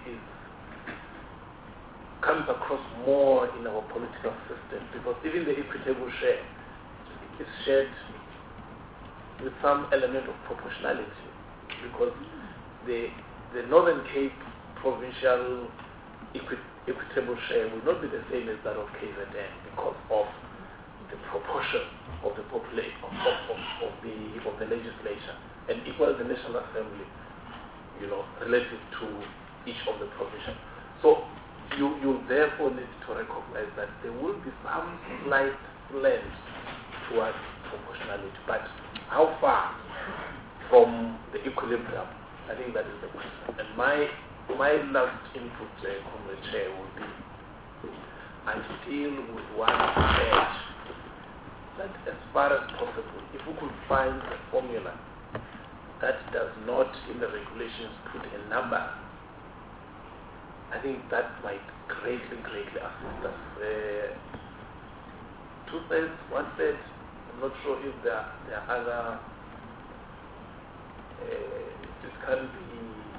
Speaker 6: comes across more in our political system, because even the equitable share is shared with some element of proportionality, because the Northern Cape provincial equitable share will not be the same as that of KZN because of the proportion of the population of the legislature, and equal the National Assembly, relative to each of the provisions. So you therefore need to recognize that there will be some slight blend towards proportionality, but how far from the equilibrium? I think that is the question. And my last input, Comrade Chair, would be, I still would want to urge that as far as possible, if we could find a formula that does not, in the regulations, put a number, I think that might greatly assist us. 2/3, 1/3, I'm not sure if there are other, this can be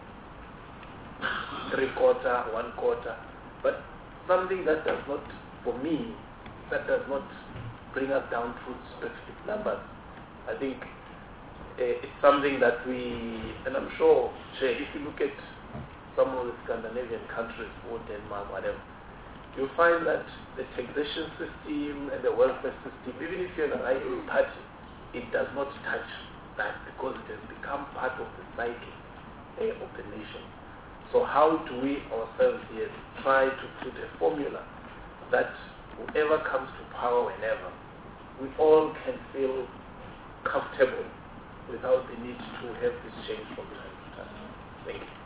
Speaker 6: 3/4, 1/4, but something that does not, for me, that does not bring us down to specific numbers. I think it's something that and I'm sure, if you look at some of the Scandinavian countries, or Denmark, whatever, you'll find that the taxation system and the welfare system, even if you're in the right party, it does not touch that because it has become part of the psyche of the nation. So how do we ourselves here try to put a formula that whoever comes to power whenever, we all can feel comfortable without the need to have this change from time to time. Thank you.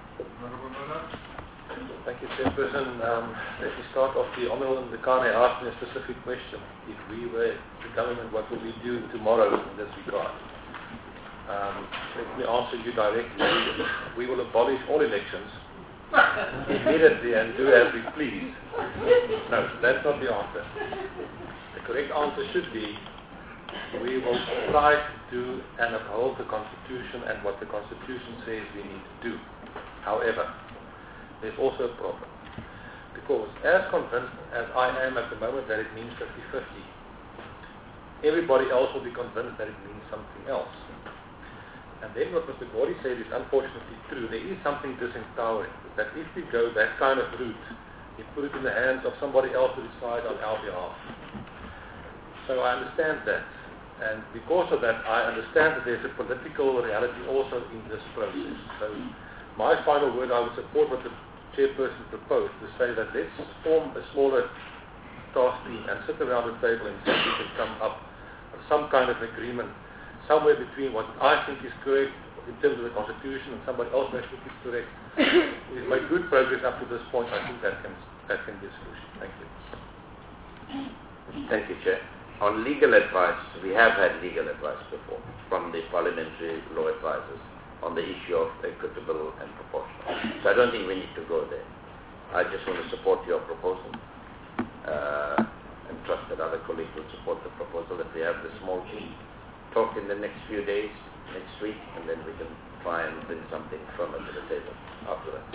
Speaker 5: Thank you, Chairperson. Let me start off. The Honourable Ndekane asked me a specific question. If we were the government, what will we do tomorrow in this regard? Let me answer you directly. We will abolish all elections immediately and do as we please. No, that's not the answer. The correct answer should be, we will try to do and uphold the Constitution and what the Constitution says we need to do. However, there's also a problem. Because as convinced as I am at the moment that it means 50-50, everybody else will be convinced that it means something else. And then what Mr. Gordy said is unfortunately true. There is something disempowering, that if we go that kind of route, we put it in the hands of somebody else to decide on our behalf. So I understand that. And because of that, I understand that there's a political reality also in this process. So my final word, I would support what the chairperson proposed, to say that let's form a smaller task team and sit around the table and see if we can come up with some kind of agreement somewhere between what I think is correct in terms of the Constitution and somebody else may think is correct. We've made good progress up to this point. I think that can be a solution. Thank you.
Speaker 8: Thank you, Chair. On legal advice, we have had legal advice before from the parliamentary law advisors on the issue of equitable and proportional. So I don't think we need to go there. I just want to support your proposal. and trust that other colleagues will support the proposal, that we have the small team talk in the next few days, next week, and then we can try and bring something firmer to the table after that.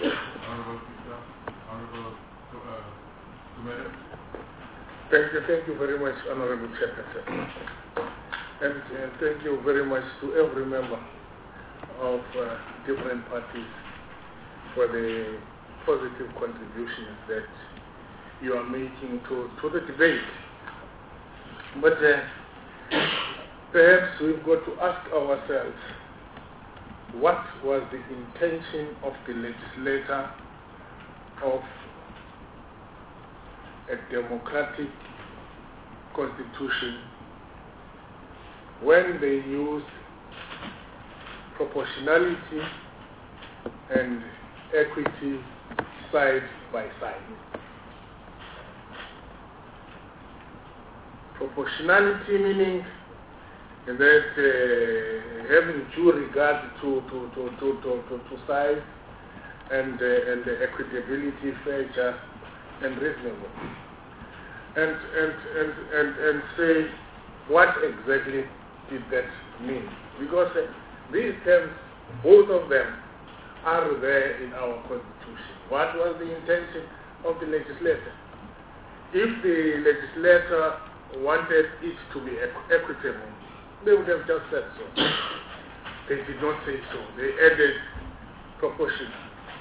Speaker 9: Thank you very much, Honorable Chairperson. And thank you very much to every member of different parties for the positive contributions that you are making to the debate. But perhaps we've got to ask ourselves, what was the intention of the legislator of a democratic constitution when they used proportionality and equity side by side? Proportionality meaning that having due regard to size and equitability, fair, just, and reasonable, and say what exactly did that mean? Because these terms, both of them, are there in our constitution. What was the intention of the legislator? If the legislator wanted it to be equitable, they would have just said so. They did not say so. They added proportional.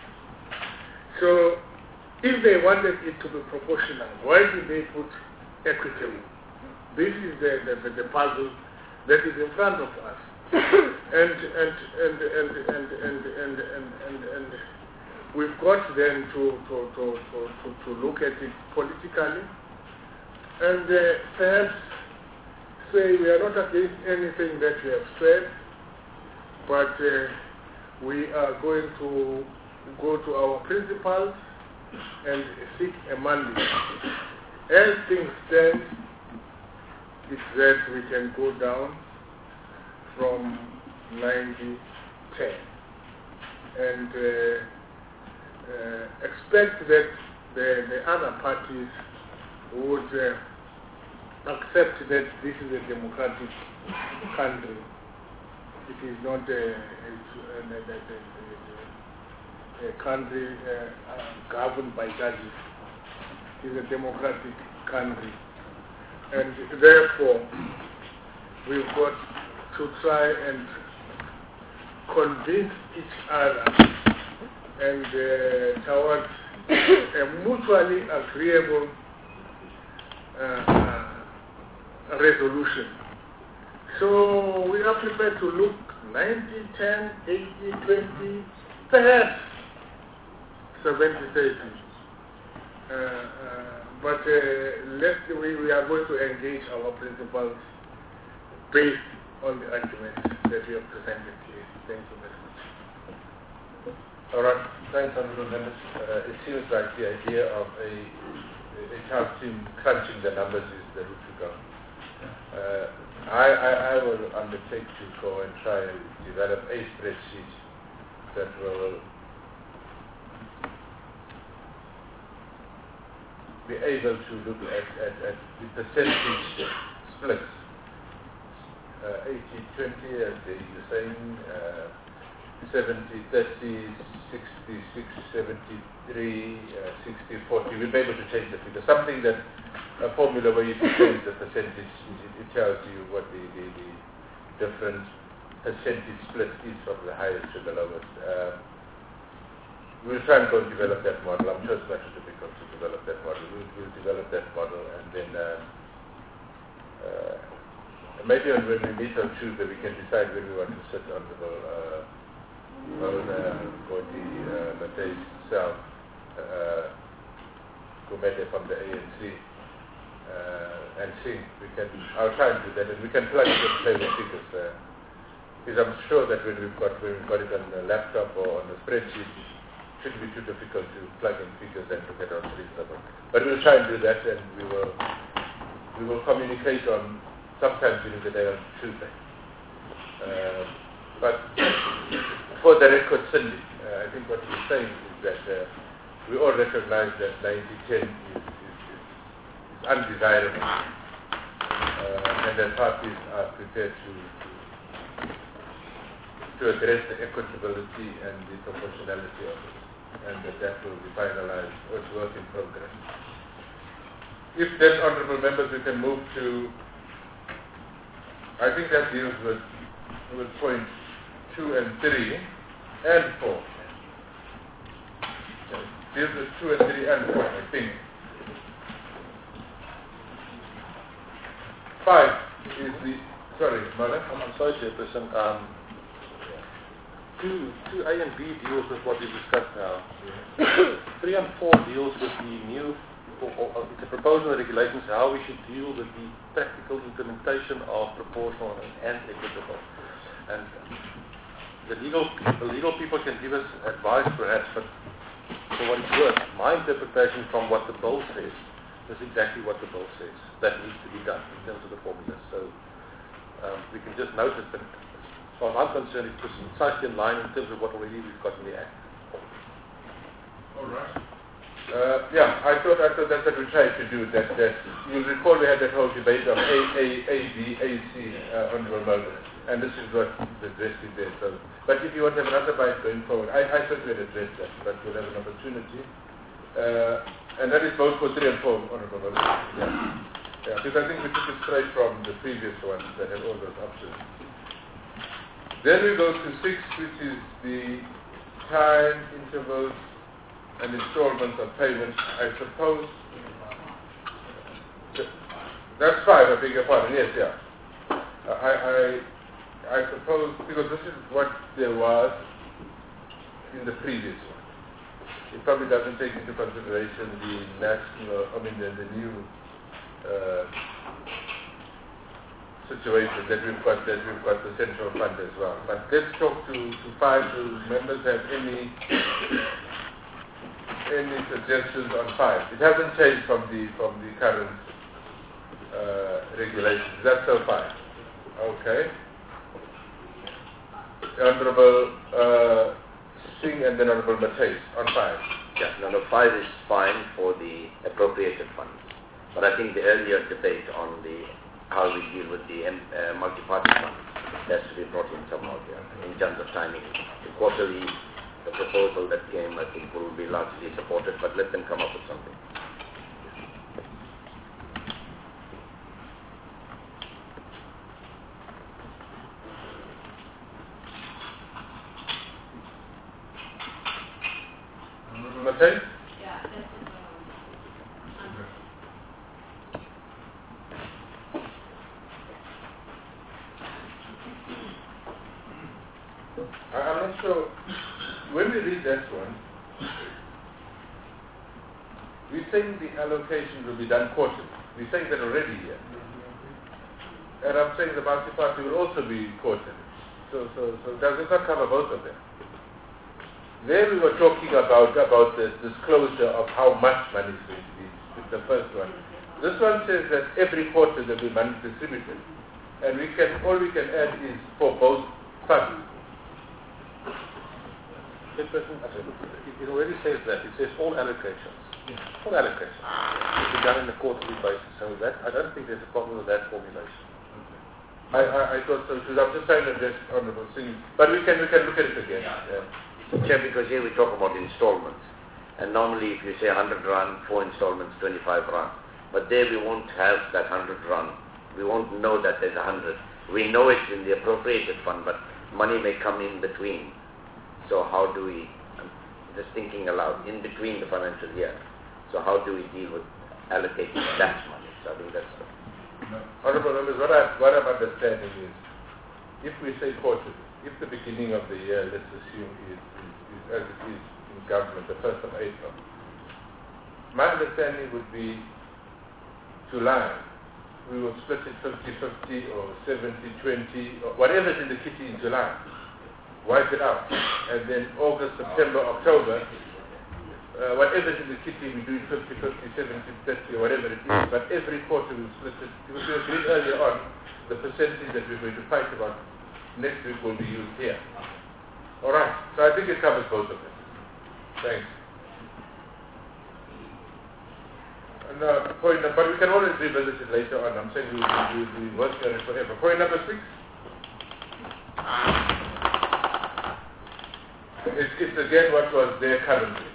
Speaker 9: So, if they wanted it to be proportional, why did they put equitable? This is the puzzle that is in front of us. And we've got then to look at it politically and perhaps say we are not against anything that we have said, but we are going to go to our principals and seek a mandate. As things stand, it's that we can go down from 90-10 and expect that the other parties would accept that this is a democratic country. It is not a country governed by judges. It is a democratic country. And therefore, we've got to try and convince each other and towards a mutually agreeable resolution. So we are prepared to look 90-10, 80-20, perhaps 70-30. But we are going to engage our principles based on the arguments that we have presented here. Thank you very much.
Speaker 3: All right. Thanks, Honorable Members. It seems like the idea of a house team crunching the numbers is the route to go. I will undertake to go and try and develop a spreadsheet that will be able to look at the percentage splits. 80-20, as you're saying, 70-30, 66-73, 60-40. We'll be able to change the figure. Something that, a formula where you can change the percentage, it tells you what the different percentage split is from the highest to the lowest. We'll try and go and develop that model. I'm sure it's not too difficult to develop that model. We'll develop that model, and then maybe when we meet on Tuesday, we can decide where we want to sit on the Goti Mate's self, Gumede from the ANC, and see. I'll try and do that, and we can plug it and play with figures. Because I'm sure that when we've got it on a laptop or on a spreadsheet, it shouldn't be too difficult to plug in figures and to get on reasonable. But we'll try and do that, and we will communicate on sometime during the day on Tuesday. But for the record, Cindy, I think what we're saying is that we all recognize that 90-10 is undesirable, and that parties are prepared to address the equitability and the proportionality of it, and that will be finalized as work in progress. If then, honourable members, we can move to, I think that deals with point 2 and 3 and 4. Okay. Deals with 2 and 3 and 4, I think. 5 is the, sorry, Mother?
Speaker 5: I'm sorry, Chairperson. 2A and B deals with what we discussed now. 3 and 4 deals with the new, it's a proposal and regulations how we should deal with the practical implementation of proportional and equitable. And the legal people can give us advice perhaps, but for what it's worth, my interpretation from what the bill says is exactly what the bill says. That needs to be done in terms of the formula. So we can just note it, but as far as I'm concerned, it's precisely in line in terms of what already we've got in the Act.
Speaker 3: All right. Yeah, I thought that's what we tried to do. That you'll recall we had that whole debate of A, B, A, C, honourable members, and this is what the addressed in there. So, but if you want to have another bite going forward, I thought we had addressed that, but we'll have an opportunity. And that is both for 3 and 4, honourable members. Yeah, because I think we took it straight from the previous ones that had all those options. Then we go to 6, which is the time intervals and installments of payments. I suppose that's 5, I beg your pardon. Yes, yeah. I suppose because this is what there was in the previous one. It probably doesn't take into consideration the national, the new situation that we've got the central fund as well. But let's talk to 5. Do members have any suggestions on 5? It hasn't changed from the current regulations. That's so 5. Okay. Honourable Singh and then Honourable Matthys on 5.
Speaker 8: Yes, number 5 is fine for the appropriated funds. But I think the earlier debate on how we deal with the multi-party funds has to be brought in somehow here in terms of timing. The quarterly, the proposal that came, I think, will be largely supported, but let them come up with something.
Speaker 3: Matthys?
Speaker 2: Yeah, that's it.
Speaker 3: I'm not sure. When we read that one, we're saying the allocation will be done quarterly. We're saying that already here. And I'm saying the multi-party will also be quarterly. So does it not cover both of them? There we were talking about the disclosure of how much money is going to be. It's the first one. This one says that every quarter there will be money distributed. And all we can add is for both funds.
Speaker 5: It already says that. It says all allocations. All allocations. It will be done on a quarterly basis. So that I don't think there's a problem with that formulation.
Speaker 3: I thought so too. I'm just trying to address Honourable Singh. But we can look at it again. Yeah.
Speaker 8: Chair, because here we talk about installments. And normally if you say 100 rand, 4 installments, 25 rand. But there we won't have that 100 rand. We won't know that there's 100. We know it's in the appropriated fund, but money may come in between. So how do we, I'm just thinking aloud, in between the financial year. So how do we deal with allocating that money? So I think that's
Speaker 3: Honourable members, what I'm understanding is, if we say quarterly, if the beginning of the year, let's assume, is as it is in government, the 1st of April, my understanding would be July, we will split it 50-50 or 70-20, or whatever is in the kitty in July, wipe it out. And then August, September, October, whatever is in the kitty, we do it 50-50, 70-30, or whatever it is. But every quarter we split it. Because we agreed earlier on, the percentage that we're going to fight about next week will be used here. All right. So I think it covers both of them. Thanks. No, point, but we can always revisit it later on. I'm saying we work on it forever. Point number 6. It's again what was there currently.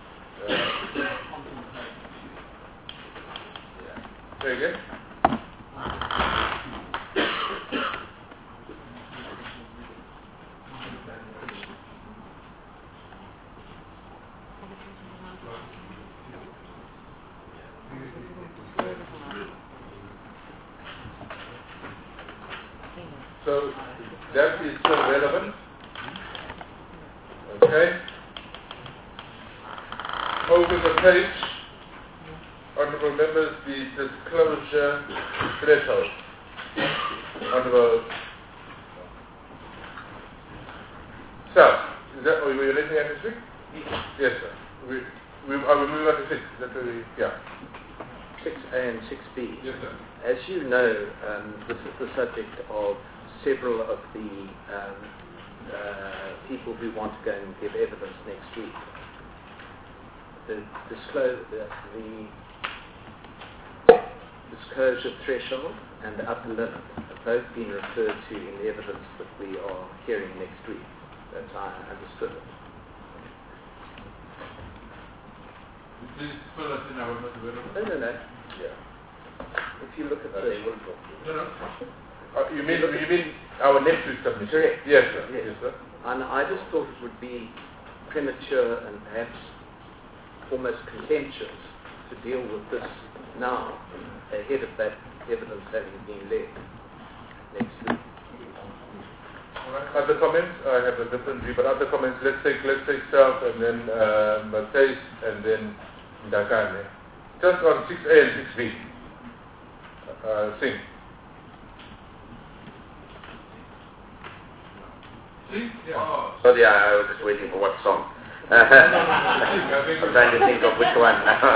Speaker 3: Say again? So that is still relevant. Okay. Over the page, honourable members, the disclosure threshold. Honourable Sir, is that, were you raising at 6? Yes, sir. I will move on to 6. That's yeah.
Speaker 4: 6A and 6B.
Speaker 3: Yes, sir.
Speaker 4: As you know, this is the subject of several of the people who want to go and give evidence next week. The disclosure threshold and the upper limit have both been referred to in the evidence that we are hearing next week. That's how I understood it.
Speaker 3: Please fill us in. I was not aware of it.
Speaker 4: No.
Speaker 3: Yeah.
Speaker 4: If you look at the...
Speaker 3: No. You mean our next week's submission?
Speaker 4: Correct.
Speaker 3: Yes, sir.
Speaker 4: Yes.
Speaker 3: Yes, sir.
Speaker 4: And I just thought it would be premature and perhaps almost contemptuous to deal with this now, ahead of that evidence having been led next week.
Speaker 3: Other comments? I have a different view, but other comments. Let's take Self and then Matthijs and then Ndakane. Just on 6A and 6B. Sing.
Speaker 8: Yeah. Sorry, I was just waiting for what song. I'm trying to think of which one.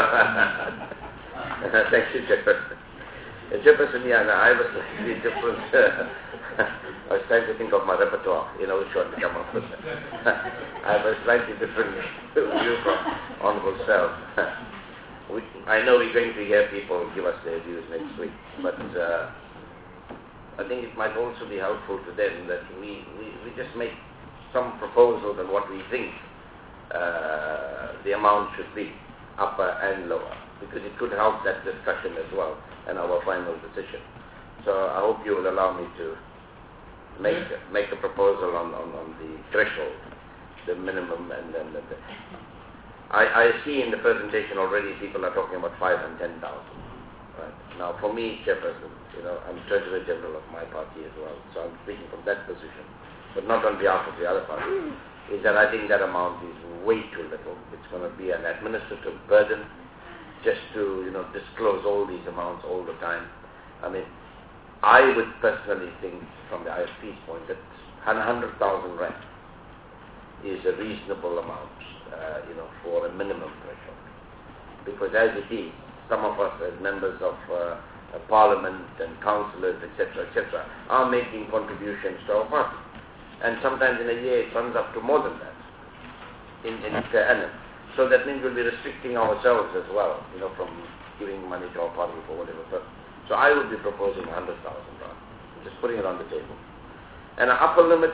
Speaker 8: Thank you, Jefferson. Jefferson, yeah, I was slightly different. I was trying to think of my repertoire, which one to come up with. I have a slightly different view from Honourable Self. I know we're going to hear people give us their views next week, but I think it might also be helpful to them that we just make some proposals on what we think the amount should be, upper and lower, because it could help that discussion as well and our final decision. So I hope you will allow me to make a proposal on the threshold, the minimum, and then I see in the presentation already people are talking about 5,000 and 10,000. Right. Now for me, Chairperson, I'm Treasurer General of my party as well, so I'm speaking from that position, but not on behalf of the other party, is that I think that amount is way too little. It's going to be an administrative burden just to, disclose all these amounts all the time. I mean, I would personally think from the IFP's point that 100,000 rand is a reasonable amount, for a minimum threshold. Because as it is, some of us as members of parliament and councillors, etc., are making contributions to our party. And sometimes in a year it runs up to more than that in per annum. So that means we'll be restricting ourselves as well, from giving money to our party for whatever purpose. So I would be proposing 100,000 rand, just putting it on the table. And an upper limit,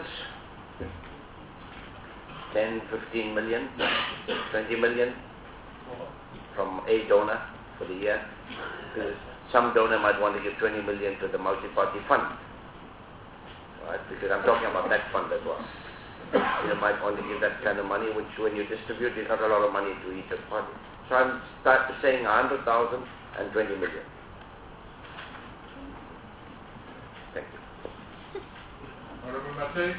Speaker 8: 10, 15 million, 20 million from a donor for the year. Because some donor might want to give 20 million to the multi-party fund. Right? Because I'm talking about that fund as well. You might want to give that kind of money, which when you distribute, is not a lot of money to each party. So I'm saying 100,000 and 20 million. Thank you.
Speaker 3: Honourable Matthijs?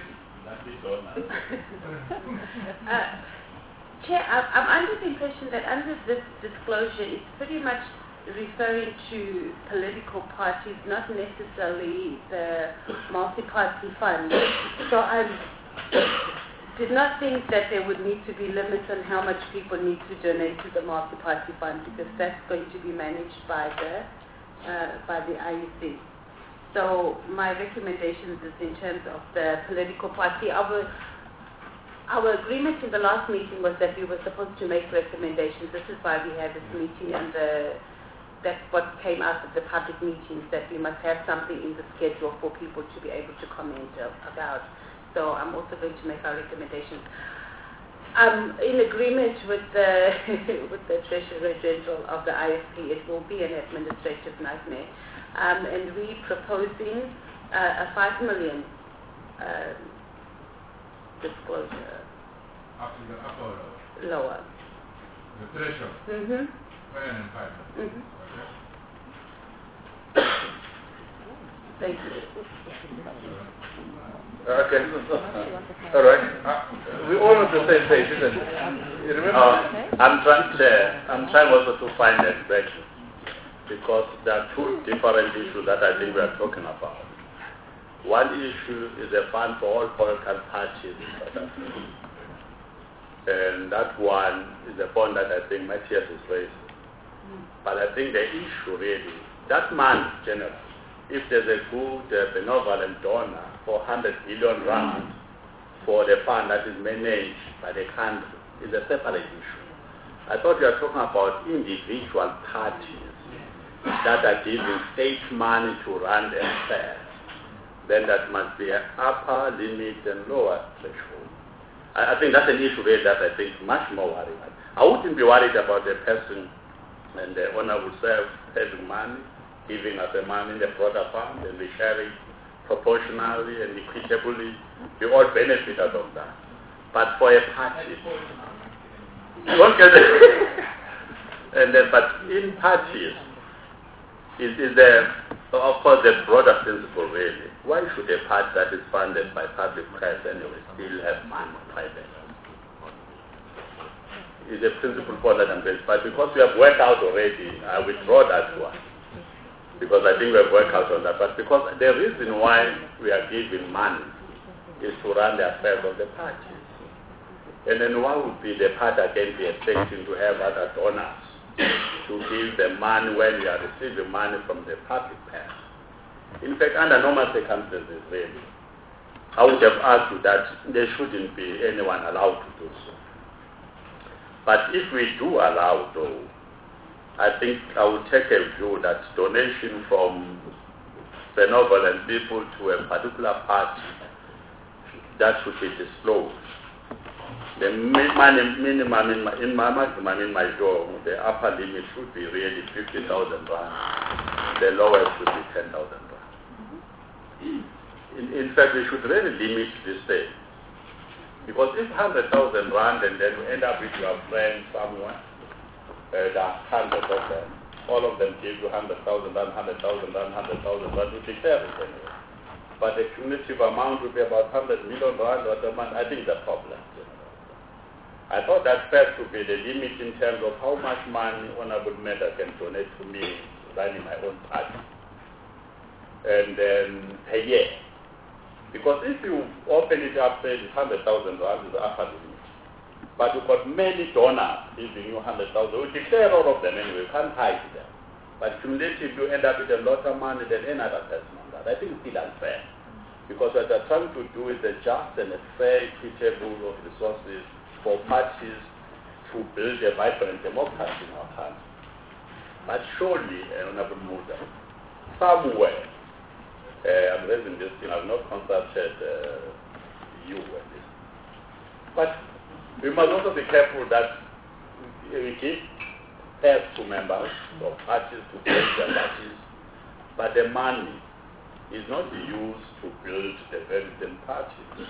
Speaker 2: Chair, I'm under the impression that under this disclosure, it's pretty much referring to political parties, not necessarily the multi-party fund. So I did not think that there would need to be limits on how much people need to donate to the multi-party fund, because that's going to be managed by the IEC. So my recommendations is in terms of the political party. Our agreement in the last meeting was that we were supposed to make recommendations. This is why we had this meeting, and that's what came out of the public meetings, that we must have something in the schedule for people to be able to comment about. So I'm also going to make our recommendations. In agreement with the with the Treasurer General of the IFP, it will be an administrative nightmare, and we're proposing a 5 million disclosure.
Speaker 3: Up to the upper or lower?
Speaker 2: Lower.
Speaker 3: The threshold?
Speaker 2: Mm-hmm.
Speaker 3: 105.
Speaker 2: Mm-hmm.
Speaker 3: Okay.
Speaker 2: Thank you.
Speaker 3: Okay. All right. We're all on the same page, isn't it? You remember?
Speaker 6: I'm trying also to find exactly, because there are two different issues that I think we are talking about. One issue is a fund for all political parties in South Africa. And that one is a point that I think Matthias is raising. But I think the issue really, that money generally, if there's a good benevolent donor for 100 million rand for the fund that is managed by the country, is a separate issue. I thought you were talking about individual parties that are giving state money to run their affairs. Then that must be an upper limit and lower threshold. I think that's an issue really that I think much more worrying. I wouldn't be worried about the person and the owner would serve having money, giving us the money in the broader fund, and we share it proportionally and equitably. We all benefit out of that. But for a party, you won't get it. And then, but in parties, is there, of course, the broader principle really. Why should a party that is funded by public press anyway still have money private? Is a principle for that and based, but because we have worked out already, I withdraw that one. Because I think we have worked out on that. But because the reason why we are giving money is to run the affairs of the parties. And then why would be the party again be expecting to have other donors to give the money when we are receiving money from the public purse? In fact, under normal circumstances, really, I would have argued that there shouldn't be anyone allowed to do so. But if we do allow, though, I think I would take a view that donation from benevolent people to a particular party, that should be disclosed. The minimum in my door, the upper limit should be really 50,000 rand. The lowest should be 10,000 rand. In fact, we should really limit this thing. Because if 100,000 rand and then you end up with your friend somewhere, there are hundreds of them, all of them give you 100,000 rand, 100,000 rand, 100,000 rand, you declare it anyway. But the cumulative amount will be about 100 million rand or a month. I think it's a problem. I thought that first would be the limit in terms of how much money Honorable Meda can donate to me running my own party. And then per year. Because if you open it up, say 100,000 rand is the upper limit. But you've got many donors giving you 100,000. We declare all of them anyway, you can't hide them. But cumulative, you end up with a lot of money than any other person on that. I think it's still unfair. Because what they're trying to do is a just and a fair, equitable of resources for parties to build a vibrant democracy in our country. But surely, Honorable Muda, somewhere, I'm raising this thing, I've not consulted you with this. But we must also be careful that we give help to members of parties to build their parties, but the money is not used to build the very same parties.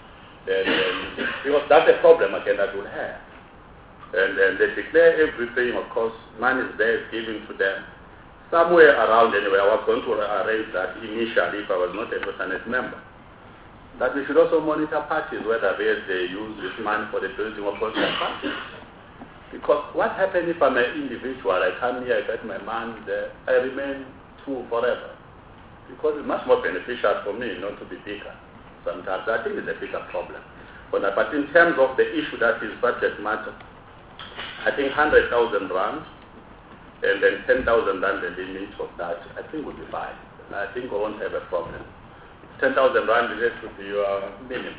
Speaker 6: Because that's a problem again that we'll have. And they declare everything, of course, money is there, it's given to them. Somewhere around anyway, I was going to arrange that initially if I was not a Senate member. That we should also monitor parties, whether they use this money for the building of political parties. Because what happens if I'm an individual, I come here, I get my money there, I remain true forever. Because it's much more beneficial for me not to be bigger. Sometimes I think it's a bigger problem. But in terms of the issue that is budget matter, I think 100,000 rand and then 10,000 rand the limit of that, I think would be fine. I think we won't have a problem. 10,000 rand is to be your minimum.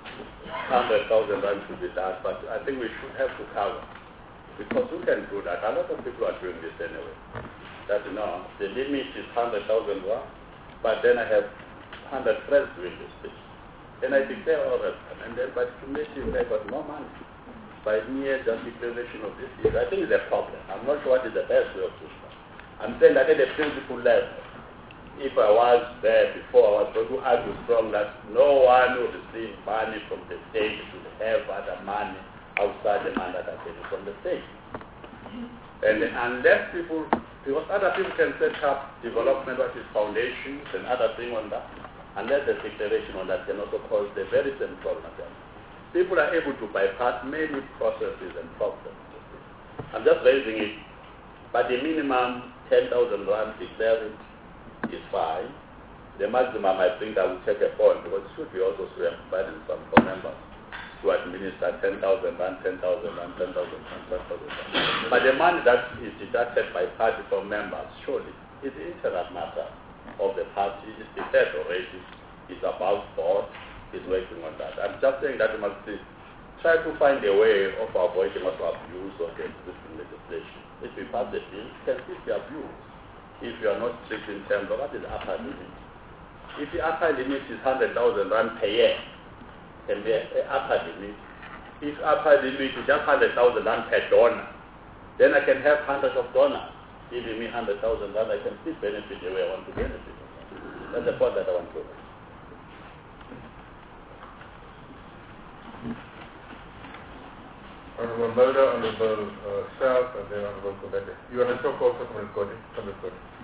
Speaker 6: 100,000 rand should be that, but I think we should have to cover. Because we can do that. A lot of people are doing this anyway. that, the limit is 100,000 rand, but then I have 100 friends doing this thing. And I declare all that, and then by cumulative I got more money. By mere just declaration of this is, I think it's a problem. I'm not sure what is the best way of doing that. I'm saying that at the principle level, if I was there before, I was going to argue strong that no one will receive money from the state should have other money outside the money that I get from the state. And unless people, because other people can set up development, what is foundations and other things on that, unless the declaration on that can also cause the very same problem again. People are able to bypass many processes and problems. I'm just raising it, but the minimum 10,000 rand declared is fine. The maximum, I think I will take a point, because it should be also burdensome for members to administer 10,000 rand, 10,000 rand, 10,000 rand, 10,000 rand. But the money that is deducted by party from members, surely, is the internal matter of the party. It's declared already. It's about board. Is working on that. I'm just saying that we must try to find a way of avoiding also abuse of the existing legislation. If we pass the bill, it can still be abused if you are not strict in terms of what is the upper limit. If the upper limit is 100,000 rand per year, can be an upper limit. If upper limit is just 100,000 rand per donor, then I can have hundreds of donors giving me 100,000 rand. I can still benefit the way I want to benefit. That's the point that I want to make.
Speaker 3: Honorable Mulder, Honorable Self, and then Honorable Kumete. You want to talk also from recording? We'll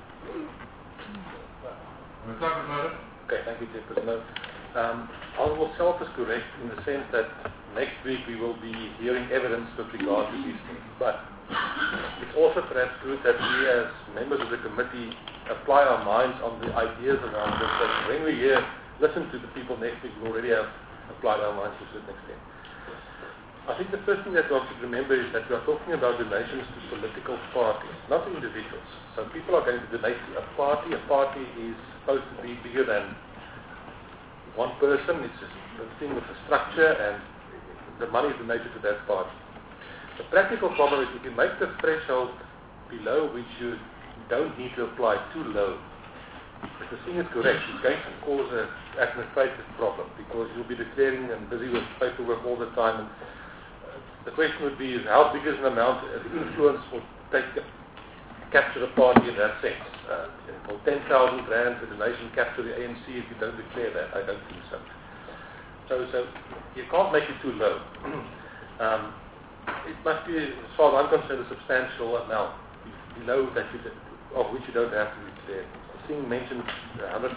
Speaker 3: start with Mulder.
Speaker 5: Okay, thank you, Chairperson. Honorable Self is correct in the sense that next week we will be hearing evidence with regard to these things. But it's also perhaps good that we as members of the committee apply our minds on the ideas around this. And when we listen to the people next week, we already have applied our minds to a certain extent. I think the first thing that one should remember is that we are talking about donations to political parties, not to individuals. So people are going to donate to a party. A party is supposed to be bigger than one person. It's a thing with a structure, and the money is donated to that party. The practical problem is if you make the threshold below which you don't need to apply too low, if the thing is correct, it's going to cause an administrative problem because you'll be declaring and busy with paperwork all the time. And the question would be is how big is an amount of influence will capture the party in that sense? Will 10,000 rand a donation capture the ANC if you don't declare that? I don't think so. So you can't make it too low. It must be, as far as I'm concerned, a substantial amount below that of which you don't have to declare. The thing mentioned 100,000.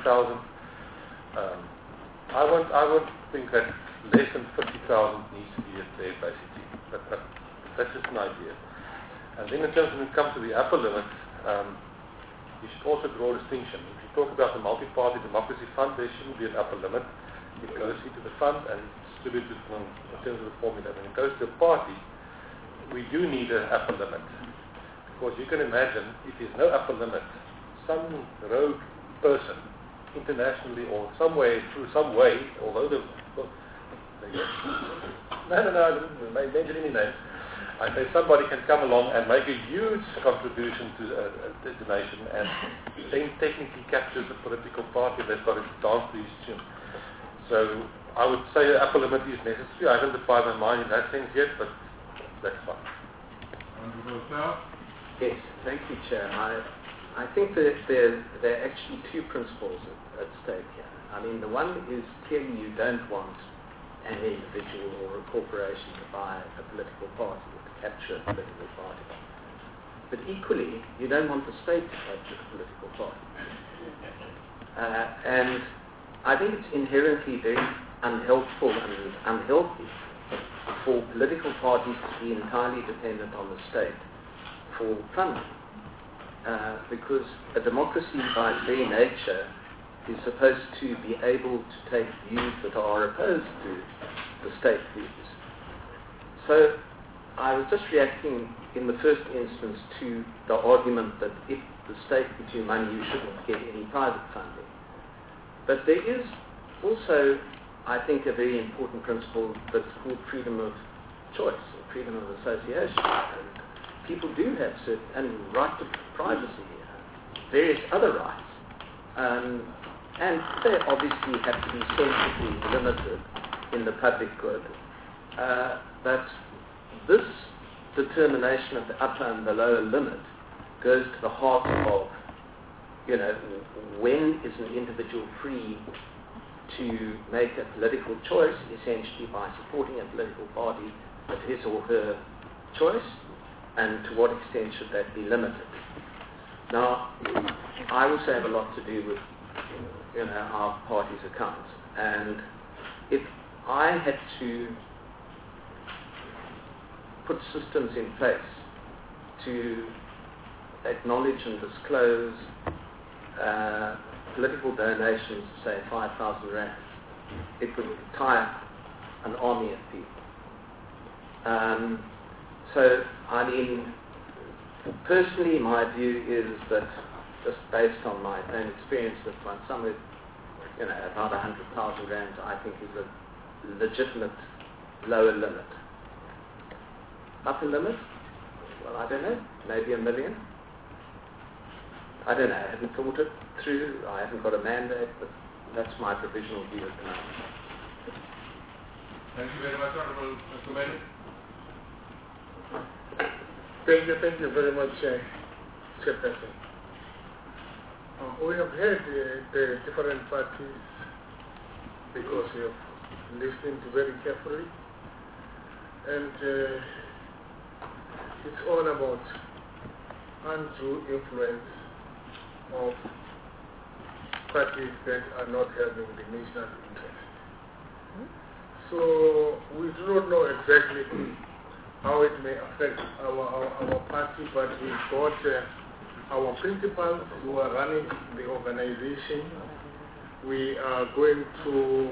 Speaker 5: I would think that less than 50,000 needs to be declared basically. But that's just an idea. And then in terms of when it comes to the upper limit, you should also draw a distinction. If you talk about the multi-party democracy fund, there shouldn't be an upper limit. It goes into the fund and it's distributed in terms of the formula. When it goes to a party, we do need an upper limit. Because you can imagine, if there's no upper limit, some rogue person, internationally or through some way, although No, I didn't mention any names. I say somebody can come along and make a huge contribution to the donation and then technically captures the political party that's got to dance to his tune. So I would say the upper limit is necessary. I haven't defined my mind in that sense yet, but that's fine.
Speaker 4: Yes, thank you, Chair. I think that there are actually two principles at stake here. I mean, the one is clearly you don't want an individual or a corporation to buy a political party or to capture a political party. But equally, you don't want the state to capture a political party. And I think it's inherently very unhelpful and unhealthy for political parties to be entirely dependent on the state for funding. Because a democracy by its very nature is supposed to be able to take views that are opposed to the state views. So I was just reacting in the first instance to the argument that if the state gives you money, you shouldn't get any private funding. But there is also, I think, a very important principle that's called freedom of choice, or freedom of association. And people do have certain, and right to privacy, various other rights. And they obviously have to be sensibly limited in the public good. But this determination of the upper and the lower limit goes to the heart of, when is an individual free to make a political choice, essentially by supporting a political party of his or her choice, and to what extent should that be limited? Now, I also have a lot to do with, our party's accounts, and if I had to put systems in place to acknowledge and disclose political donations, say 5,000 rand, it would tire an army of people. So, personally, my view is that, just based on my own experience with one, somewhere, about 100,000 rand, I think is a legitimate lower limit. Upper limit? Well, I don't know. Maybe 1 million? I don't know. I haven't thought it through. I haven't got a mandate, but that's my provisional view at the moment.
Speaker 3: Thank you very much, Honorable Mr. Mayor.
Speaker 9: Thank you very much, Chairperson. We have heard the different parties because we have listened very carefully, and it's all about undue influence of parties that are not having the national interest. So we do not know exactly how it may affect our party, but we've got our principals who are running the organization. We are going to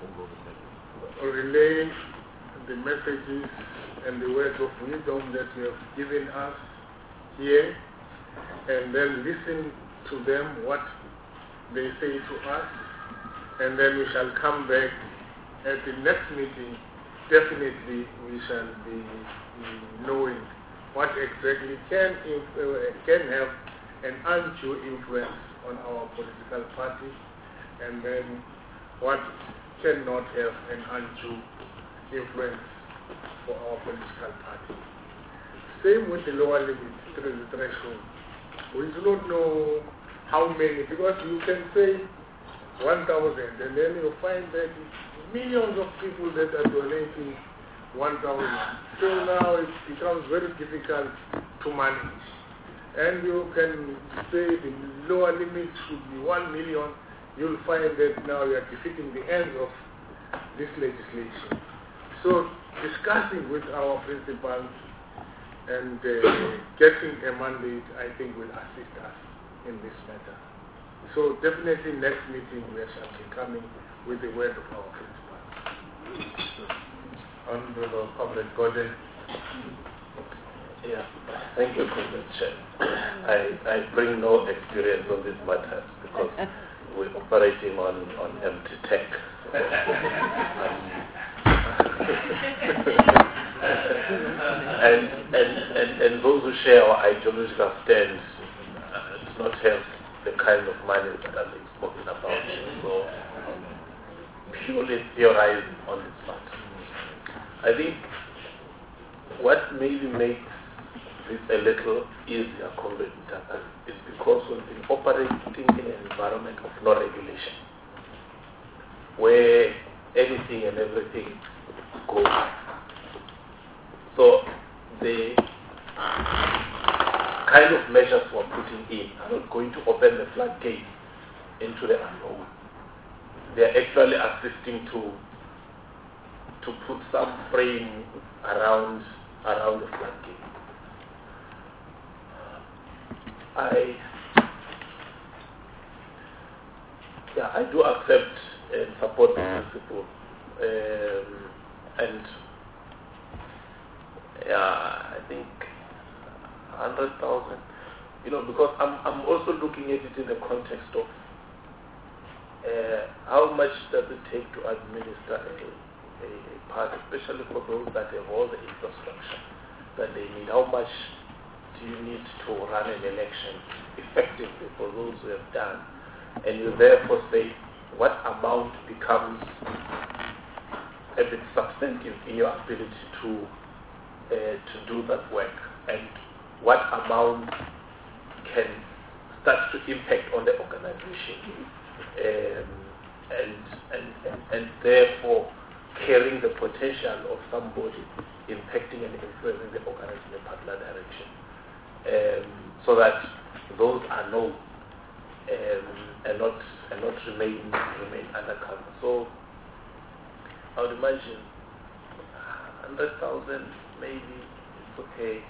Speaker 9: relay the messages and the words of wisdom that you have given us here, and then listen to them, what they say to us, and then we shall come back at the next meeting. Definitely we shall be knowing what exactly can have an undue influence on our political party, and then what cannot have an undue influence for our political party. Same with the lower limit, the threshold. We do not know how many, because you can say 1,000, and then you find that millions of people that are donating 1,000. So now it becomes very difficult to manage. And you can say the lower limit should be 1 million. You'll find that now you are defeating the ends of this legislation. So discussing with our principals and getting a mandate, I think, will assist us in this matter. So definitely next meeting we shall be coming with the word of our principal.
Speaker 3: Honorable Comrade Gordon.
Speaker 6: Yeah, thank you, Comrade Chair. I bring no experience on these matters because we're operating on empty tech. and those who share our ideological stance do not have the kind of money that are being spoken about. So purely theorizing on this matter. I think what maybe makes this a little easier compared to that is because we've been operating in an environment of no regulation, where anything and everything goes. So the kind of measures we're putting in are not going to open the floodgates into the unknown. They are actually assisting to put some frame around the floodgate. I do accept and support the principle, and I think 100,000. Because I'm also looking at it in the context of how much does it take to administer a park, especially for those that have all the infrastructure that they need. How much do you need to run an election effectively for those who have done? And you therefore say what amount becomes a bit substantive in your ability to do that work, and what amount can start to impact on the organization, and therefore carrying the potential of somebody impacting and influencing the organization in a particular direction, so that those are known and not remain undercover. So I would imagine 100,000 maybe it's okay.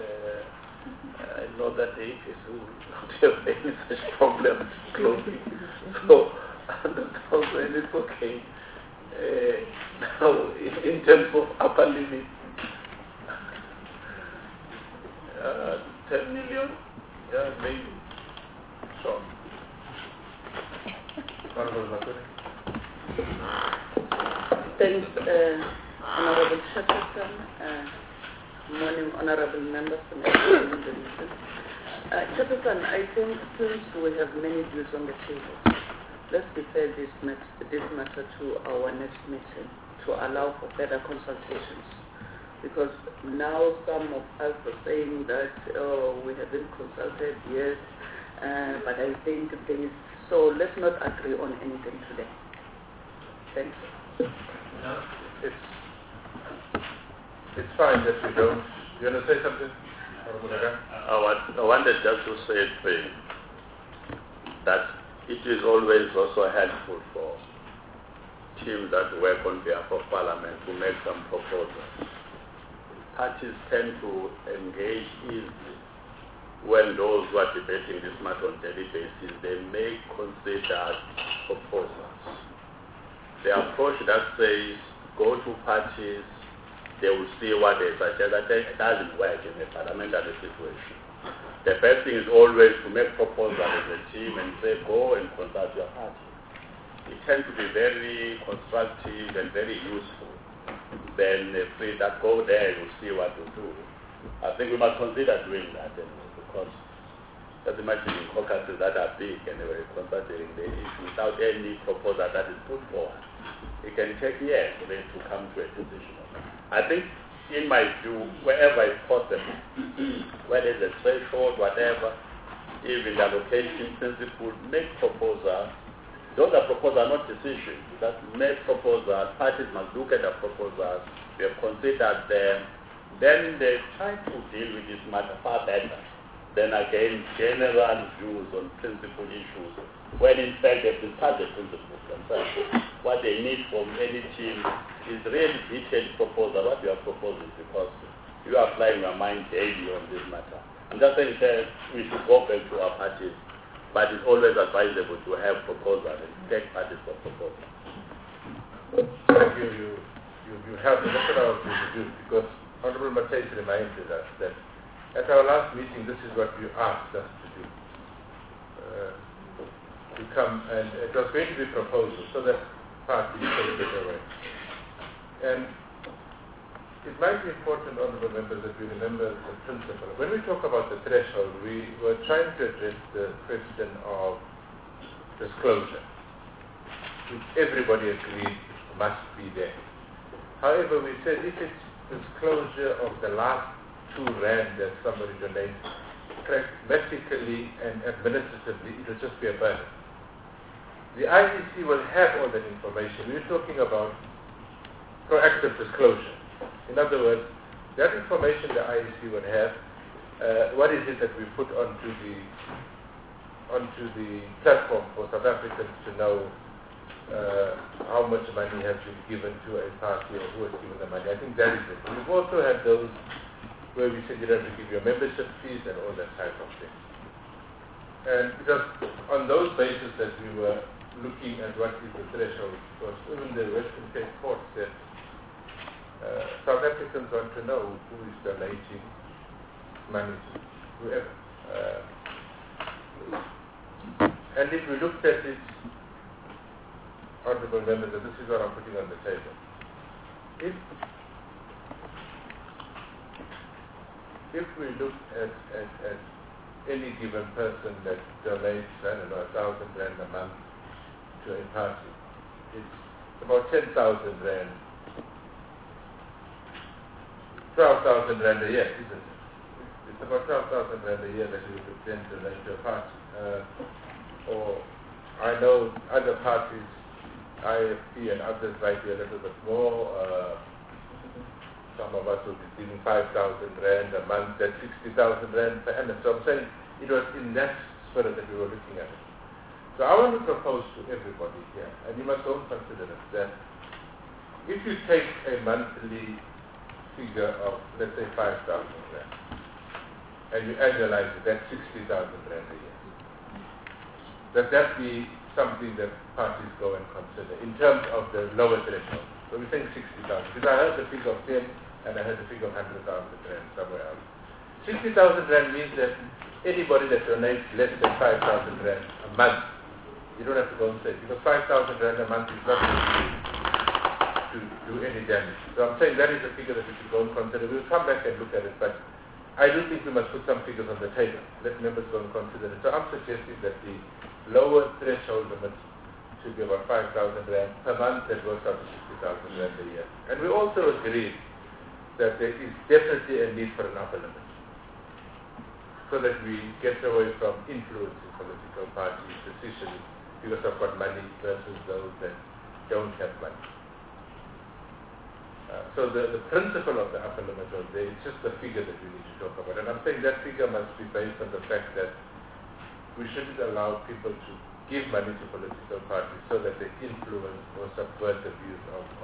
Speaker 6: I know that the APS will not have any such problems closing. So 100,000 is okay. Now, in terms of upper limit, 10 million, yeah, maybe. Sure.
Speaker 2: Thanks, Honorable Chairperson. Morning, Honorable Members and everyone in the meeting. Chairperson, I think since we have many views on the table, let's defer this matter to our next meeting to allow for further consultations. Because now some of us are saying that we haven't consulted yet, but I think there is, so let's not agree on anything today. Thank you.
Speaker 3: It's fine that we don't. You want to say something?
Speaker 8: I wanted just to say that it is always also helpful for teams that work on behalf of Parliament to make some proposals. Parties tend to engage easily when those who are debating this matter on a daily basis, they may consider proposals. The approach that says go to parties, they will see what they suggest, that it doesn't work in a parliamentary situation. The best thing is always to make proposals as a team and say go and consult your party. It tends to be very constructive and very useful. Then say that go there, you see what to do. I think we must consider doing that anyway, because just imagine caucuses that are big and they were considering the issue without any proposal that is put forward. It can take years for them to come to a decision. I think, in my view, wherever it's possible, whether it's a threshold, whatever, even the allocation principle, make proposals. Those are proposals, not decisions. That make proposals, parties must look at the proposals, we have considered them, then they try to deal with this matter far better than again general views on principal issues, when in fact they've discussed the principles themselves. What they need from any team is really detailed proposal, what you are proposing, because you are applying your mind daily on this matter. I'm just saying that we should go back to our parties, but it's always advisable to have proposals and take parties for proposals.
Speaker 3: Thank you. You have to look at our views, because Honorable Matthias reminded us that at our last meeting, this is what you asked us to do. To come, and it was going to be proposals, so that parties take it away. And it might be important, honorable members, that we remember the principle. When we talk about the threshold, we were trying to address the question of disclosure, which everybody agreed must be there. However, we said if it's disclosure of the last R2 that somebody donates, pragmatically and administratively, it will just be a burden. The IEC will have all that information. We're talking about proactive disclosure. In other words, that information the IEC will have, what is it that we put onto the platform for South Africans to know how much money has been given to a party or who has given the money. I think that is it. We've also had those where we said you have to give your membership fees and all that type of thing. And it was on those bases that we were looking at what is the threshold, because even the Western Cape Court said South Africans want to know who is donating money to whoever. And if we looked at it, honorable members, and this is what I'm putting on the table. If if we look at any given person that donates, I don't know, 1,000 rand a month to a party, it's about 10,000 rand, 12,000 rand a year, isn't it? It's about 12,000 rand a year that you would then donate to a party. Or I know other parties, IFP and others might be a little bit more. Some of us will be giving 5,000 rand a month, that's 60,000 rand per annum. So I'm saying it was in that spirit that we were looking at it. So I want to propose to everybody here, and you must all consider it, that if you take a monthly figure of, let's say, 5,000 rand, and you annualize it, that's 60,000 rand a year. Does that be something that parties go and consider in terms of the lower threshold? So we're saying 60,000. Because I heard the figure of 10 and I heard the figure of 100,000 rand somewhere else. 60,000 rand means that anybody that donates less than 5,000 rand a month, you don't have to go and say, because 5,000 rand a month is not going to do any damage. So I'm saying that is a figure that we should go and consider. We'll come back and look at it, but I do think we must put some figures on the table. Let members go and consider it. So I'm suggesting that the lower threshold limit should be about 5,000 rand per month. That works out to 60,000 rand a year. And we also agree that there is definitely a need for an upper limit so that we get away from influencing political parties' decisions because of what money versus those that don't have money. So the principle of the upper limit was there. It's just the figure that we need to talk about. And I'm saying that figure must be based on the fact that we shouldn't allow people to give money to political parties so that they influence or subvert the views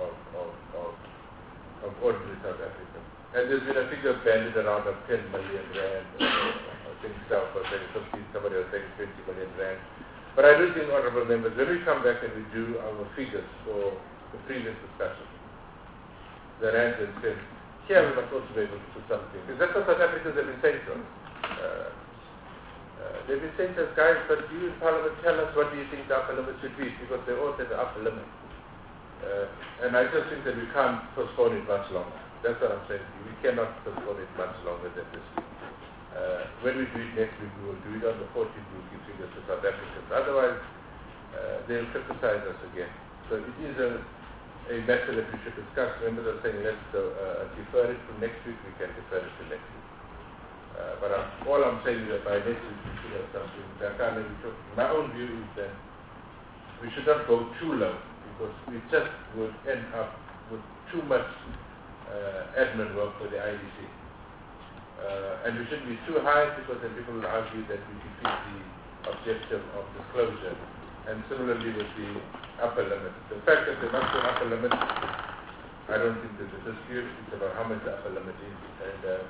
Speaker 3: of ordinary South Africans. And there's been a figure banded around of 10 million rand. I think South was saying 15, somebody was saying 20 million rand. But I do think, honorable members, when we come back and we do our figures for the previous discussion, the rands and cents, here we must also be able to put something. Because that's what South Africans have been saying to us. They've been saying to us, guys, but you in Parliament tell us what do you think the upper limit should be, because they all said the upper limit. And I just think that we can't postpone it much longer. That's what I'm saying. We cannot postpone it much longer than this week. When we do it next week, we will do it on the 14th, we'll give figures to South Africans. Otherwise, they'll criticize us again. So it is a matter that we should discuss. Members are saying let's defer it to next week, we can defer it to next week. But all I'm saying is that by next week we should have something. My own view is that we should not go too low, because we just would end up with too much admin work for the IDC. And we shouldn't be too high, because then people will argue that we defeat the objective of disclosure. And similarly with the upper limit. The fact that there must be an upper limit, I don't think there's a dispute. It's about how much the upper limit is. And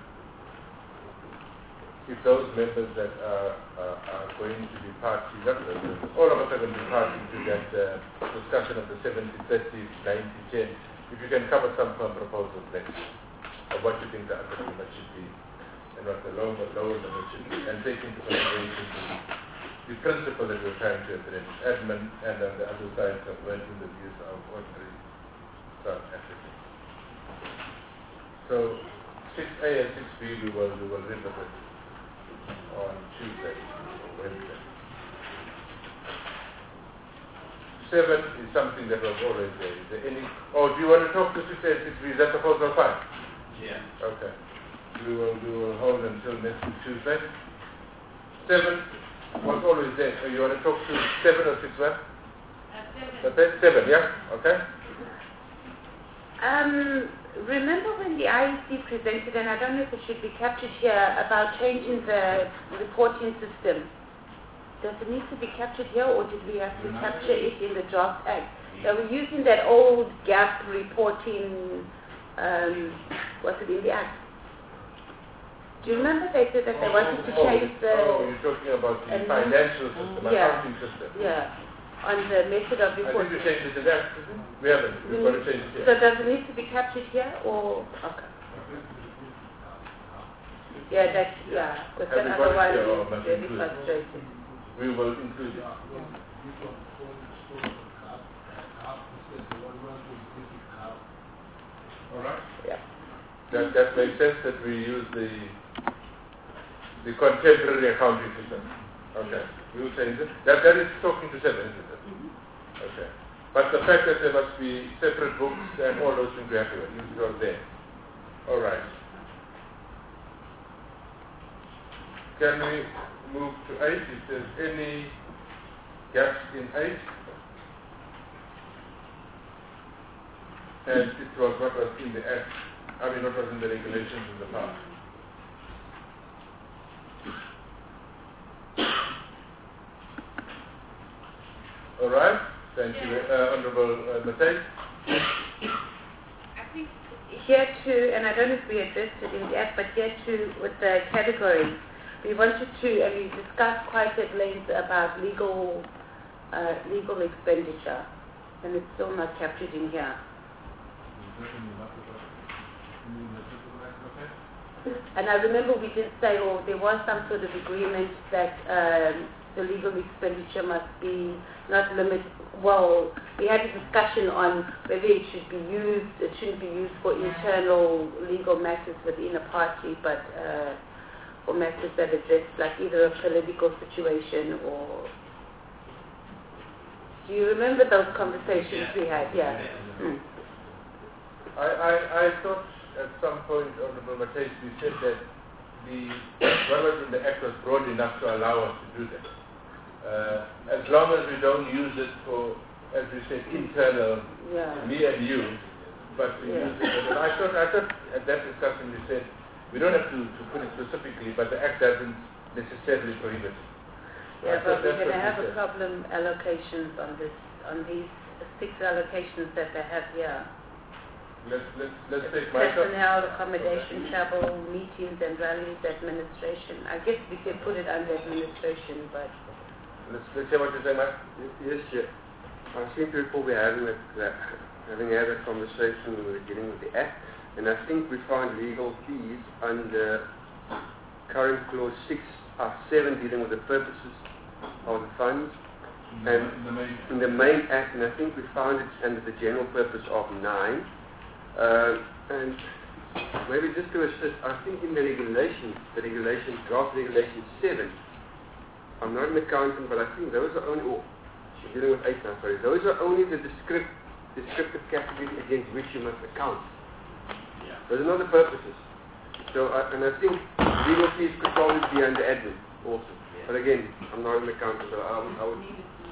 Speaker 3: if those members that are going to be party, all of us are going to be party to that discussion of the 70-30, 90-10, if you can cover some proposals next of what you think the upper limit should be and what the lower limit should be, and take into consideration the principle that we're trying to address, admin, and on the other side, subverting the views of ordinary South Africans. So 6A and 6B we will revisit on Tuesday or Wednesday. 7 is something that was always there. Is there any? Oh, do you want to talk to 6A and 6B? Is that proposal fine?
Speaker 6: Yeah.
Speaker 3: Okay. We will hold until next Tuesday. 7 was always there. So you want to talk to 7 or 6 what? 7. 7, yeah? Okay.
Speaker 2: Remember when the IEC presented, and I don't know if it should be captured here, about changing the reporting system? Does it need to be captured here, or did we have to capture it in the draft act? They were using that old gap reporting, was it in the act? Do you remember they said that they wanted to change the...
Speaker 3: Oh, you're talking about the financial system, accounting system.
Speaker 2: Yeah, on the method of reporting.
Speaker 3: I think we changed it to that. We haven't. We've got to change it here.
Speaker 2: So does it need to be captured here, or... Okay. Yeah, that's... Yeah, because then otherwise it's very frustrating.
Speaker 3: We will include it. All right?
Speaker 2: Yeah.
Speaker 3: That makes sense that we use the the contemporary accounting system. Okay. We will change it. That is talking to 7, isn't it? Okay. But the fact that there must be separate books and all those things we have to use are there. All right. Can we move to 8? If there's any gaps in 8? And it was what was in the Act, what was in the regulations in the past. All right. Thank you, Honorable Matei.
Speaker 2: I think here too, and I don't know if we addressed it in the Act, but here too with the categories, we wanted to, and we discussed quite at length about legal expenditure, and it's still not captured in here. And I remember we did say, there was some sort of agreement that the legal expenditure must be not limited. Well, we had a discussion on whether it shouldn't be used for internal legal matters within a party, but for matters that address like either a political situation or... Do you remember those conversations we had? Yeah.
Speaker 3: I thought at some point, Honorable Matei, we said that what was in the Act was broad enough to allow us to do that. As long as we don't use it for, as we said, internal, me and you, but we use it. And I thought at that discussion we said, we don't have to put it specifically, but the Act doesn't necessarily prohibit it.
Speaker 2: Yeah, but we're going to have a problem allocations on these 6 allocations that they have here.
Speaker 3: Let's take my
Speaker 2: personnel, accommodation, travel, meetings and rallies, administration. I guess we can put it under administration, but...
Speaker 3: Let's hear what you say, Mike.
Speaker 1: Yes, Chair. I seem to recall we having had a conversation when we were dealing with the Act, and I think we found legal fees under current clause 7 dealing with the purposes of the funds. In the main Act, and I think we found it under the general purpose of 9. And maybe just to assist, I think in the draft regulation 7, I'm not an accountant, but I think those are only, we're dealing with 8 now, sorry, those are only the descriptive categories against which you must account. Those are not the purposes. So, and I think legal fees could probably be under admin also. But again, I'm not an accountant, so I would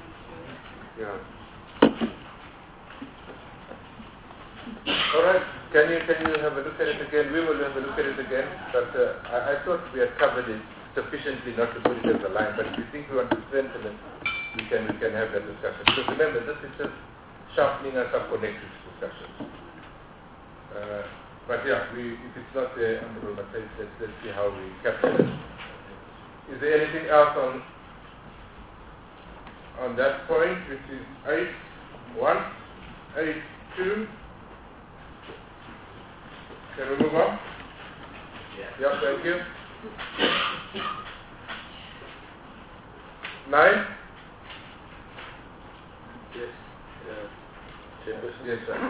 Speaker 3: All right. Can you have a look at it again? We will have a look at it again. But I thought we had covered it sufficiently not to put it as a line. But if you think we want to strengthen it, we can have that discussion. Because remember, this is just sharpening us up for next week's discussion. But yeah, if it's not there, Honorable Matei, let's see how we capture it. Is there anything else on that point, which is 8.1, 8.2? Can we move on? Yeah, thank you. 9?
Speaker 5: Yes. Chairperson.
Speaker 3: Yes, sir.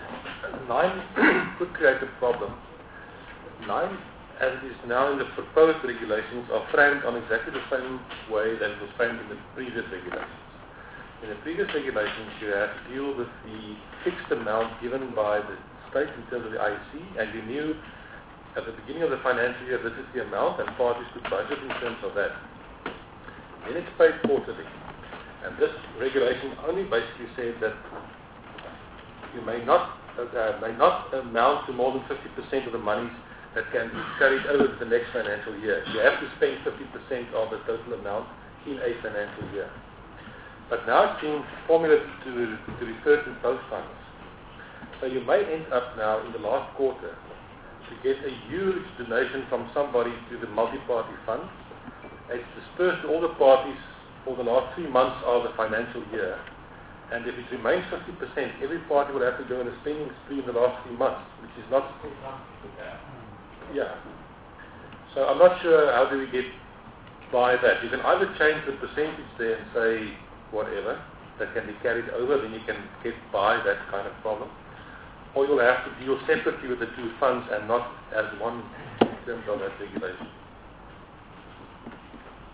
Speaker 5: 9 could create a problem. 9, as it is now in the proposed regulations, are framed on exactly the same way that it was framed in the previous regulations. In the previous regulations, you had to deal with the fixed amount given by the state in terms of the IEC, and you knew at the beginning of the financial year this is the amount, and parties could budget in terms of that. Then it's paid quarterly, and this regulation only basically said that you may not amount to more than 50% of the monies that can be carried over to the next financial year. You have to spend 50% of the total amount in a financial year. But now it's being formulated to refer to both funds. So you may end up now in the last quarter to get a huge donation from somebody to the multi-party fund. It's dispersed to all the parties for the last 3 months of the financial year. And if it remains 50%, every party will have to go on a spending spree in the last 3 months, which is not... Yeah. So I'm not sure how do we get by that. You can either change the percentage there and say whatever that can be carried over, then you can get by that kind of problem. Or you'll have to deal separately with the 2 funds and not as one in terms of that regulation.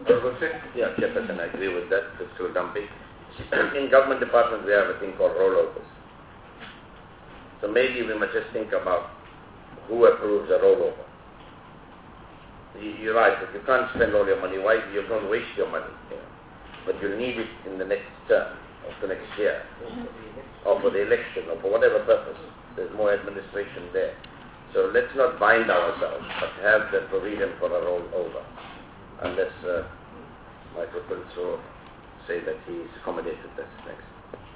Speaker 8: Yeah, Chairperson, I agree with that. Fiscal dumping. In government departments, we have a thing called rollovers. So maybe we must just think about who approves a rollover. You're right. If you can't spend all your money, why you don't waste your money? You know? But you need it in the next term, or the next year, or for the election, or for whatever purpose. There's more administration there. So let's not bind ourselves, but have the provision for a rollover, unless Michael Pilso say that he's accommodated that next.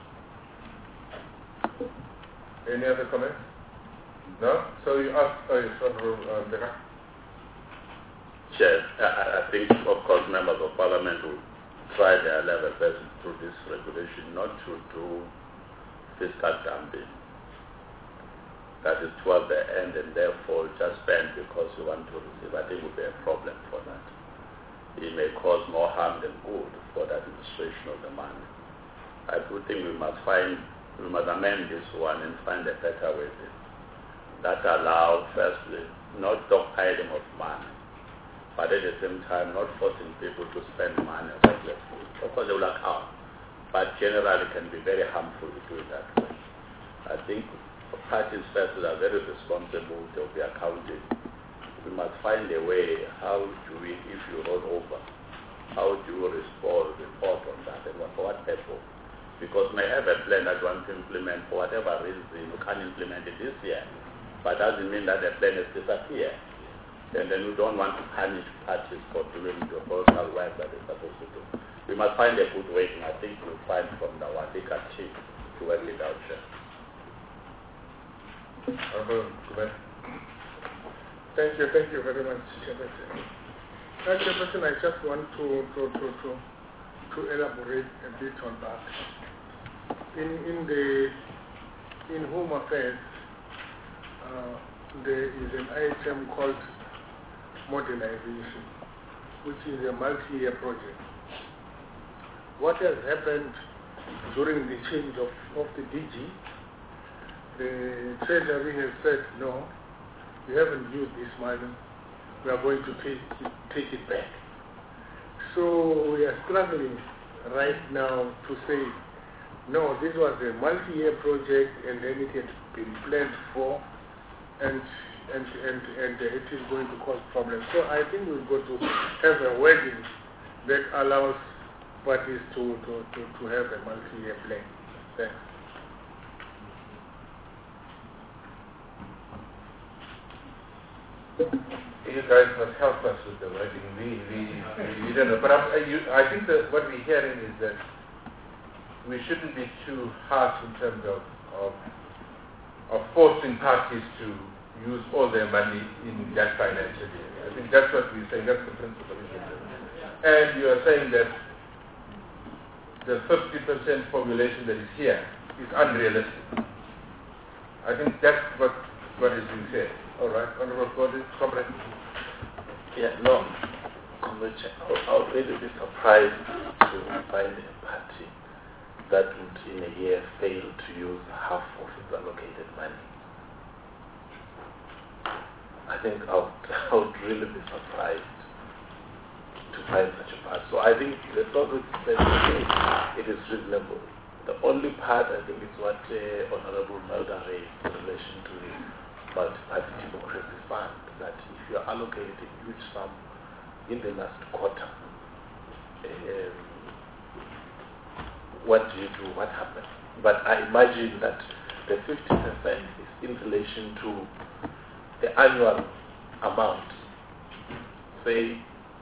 Speaker 3: Any other comments? No? So you asked, Becca?
Speaker 6: Chair, I think, of course, members of parliament will try their level best through this regulation not to do fiscal dumping. That is towards the end, and therefore just spend because you want to receive. I think it will be a problem for that. It may cause more harm than good for the administration of the money. I do think we must amend this one and find a better way that allow, firstly, not stockpiling of money, but at the same time not forcing people to spend money recklessly. Of course they will account, but generally can be very harmful to do it that way. I think parties first are very responsible, they will be accounting. We must find a way, how do we, if you roll over, how do you report on that and for what purpose? Because you may have a plan that you want to implement for whatever reason, you can't implement it this year, but doesn't mean that the plan has disappeared. And then you don't want to punish parties for doing the personal work that they're supposed to do. We must find a good way, and I think we'll find from the Wadika chief to work it out here.
Speaker 9: Thank you very much, Chairperson. Chairperson, I just want to elaborate a bit on that. In Home Affairs, there is an item called modernization, which is a multi-year project. What has happened during the change of the DG, the Treasury has said, no, you haven't used this money, we are going to take it back. So we are struggling right now to say, no, this was a multi-year project and then it had been planned for, and it is going to cause problems. So I think we've got to have a wording that allows parties to have a multi-year plan. Thanks.
Speaker 3: You guys must help us with the wording. We don't know. But I think that what we're hearing is that we shouldn't be too harsh in terms of forcing parties to use all their money in that financial year. I think that's what we're saying. That's the principle. And you are saying that the 50% population that is here is unrealistic. I think that's what is being said. All right, Honorable Comrade.
Speaker 6: Yeah, no, Comrade, I would really be surprised to find a party that would in a year fail to use half of its allocated money. I think I would really be surprised to find such a part. So I think the thought would say it is reasonable. The only part I think is what Honorable Melda raised in relation to the multi-party democracy fund, that if you are allocated a huge sum in the last quarter, what do you do? What happens? But I imagine that the 50% is in relation to the annual amount. Say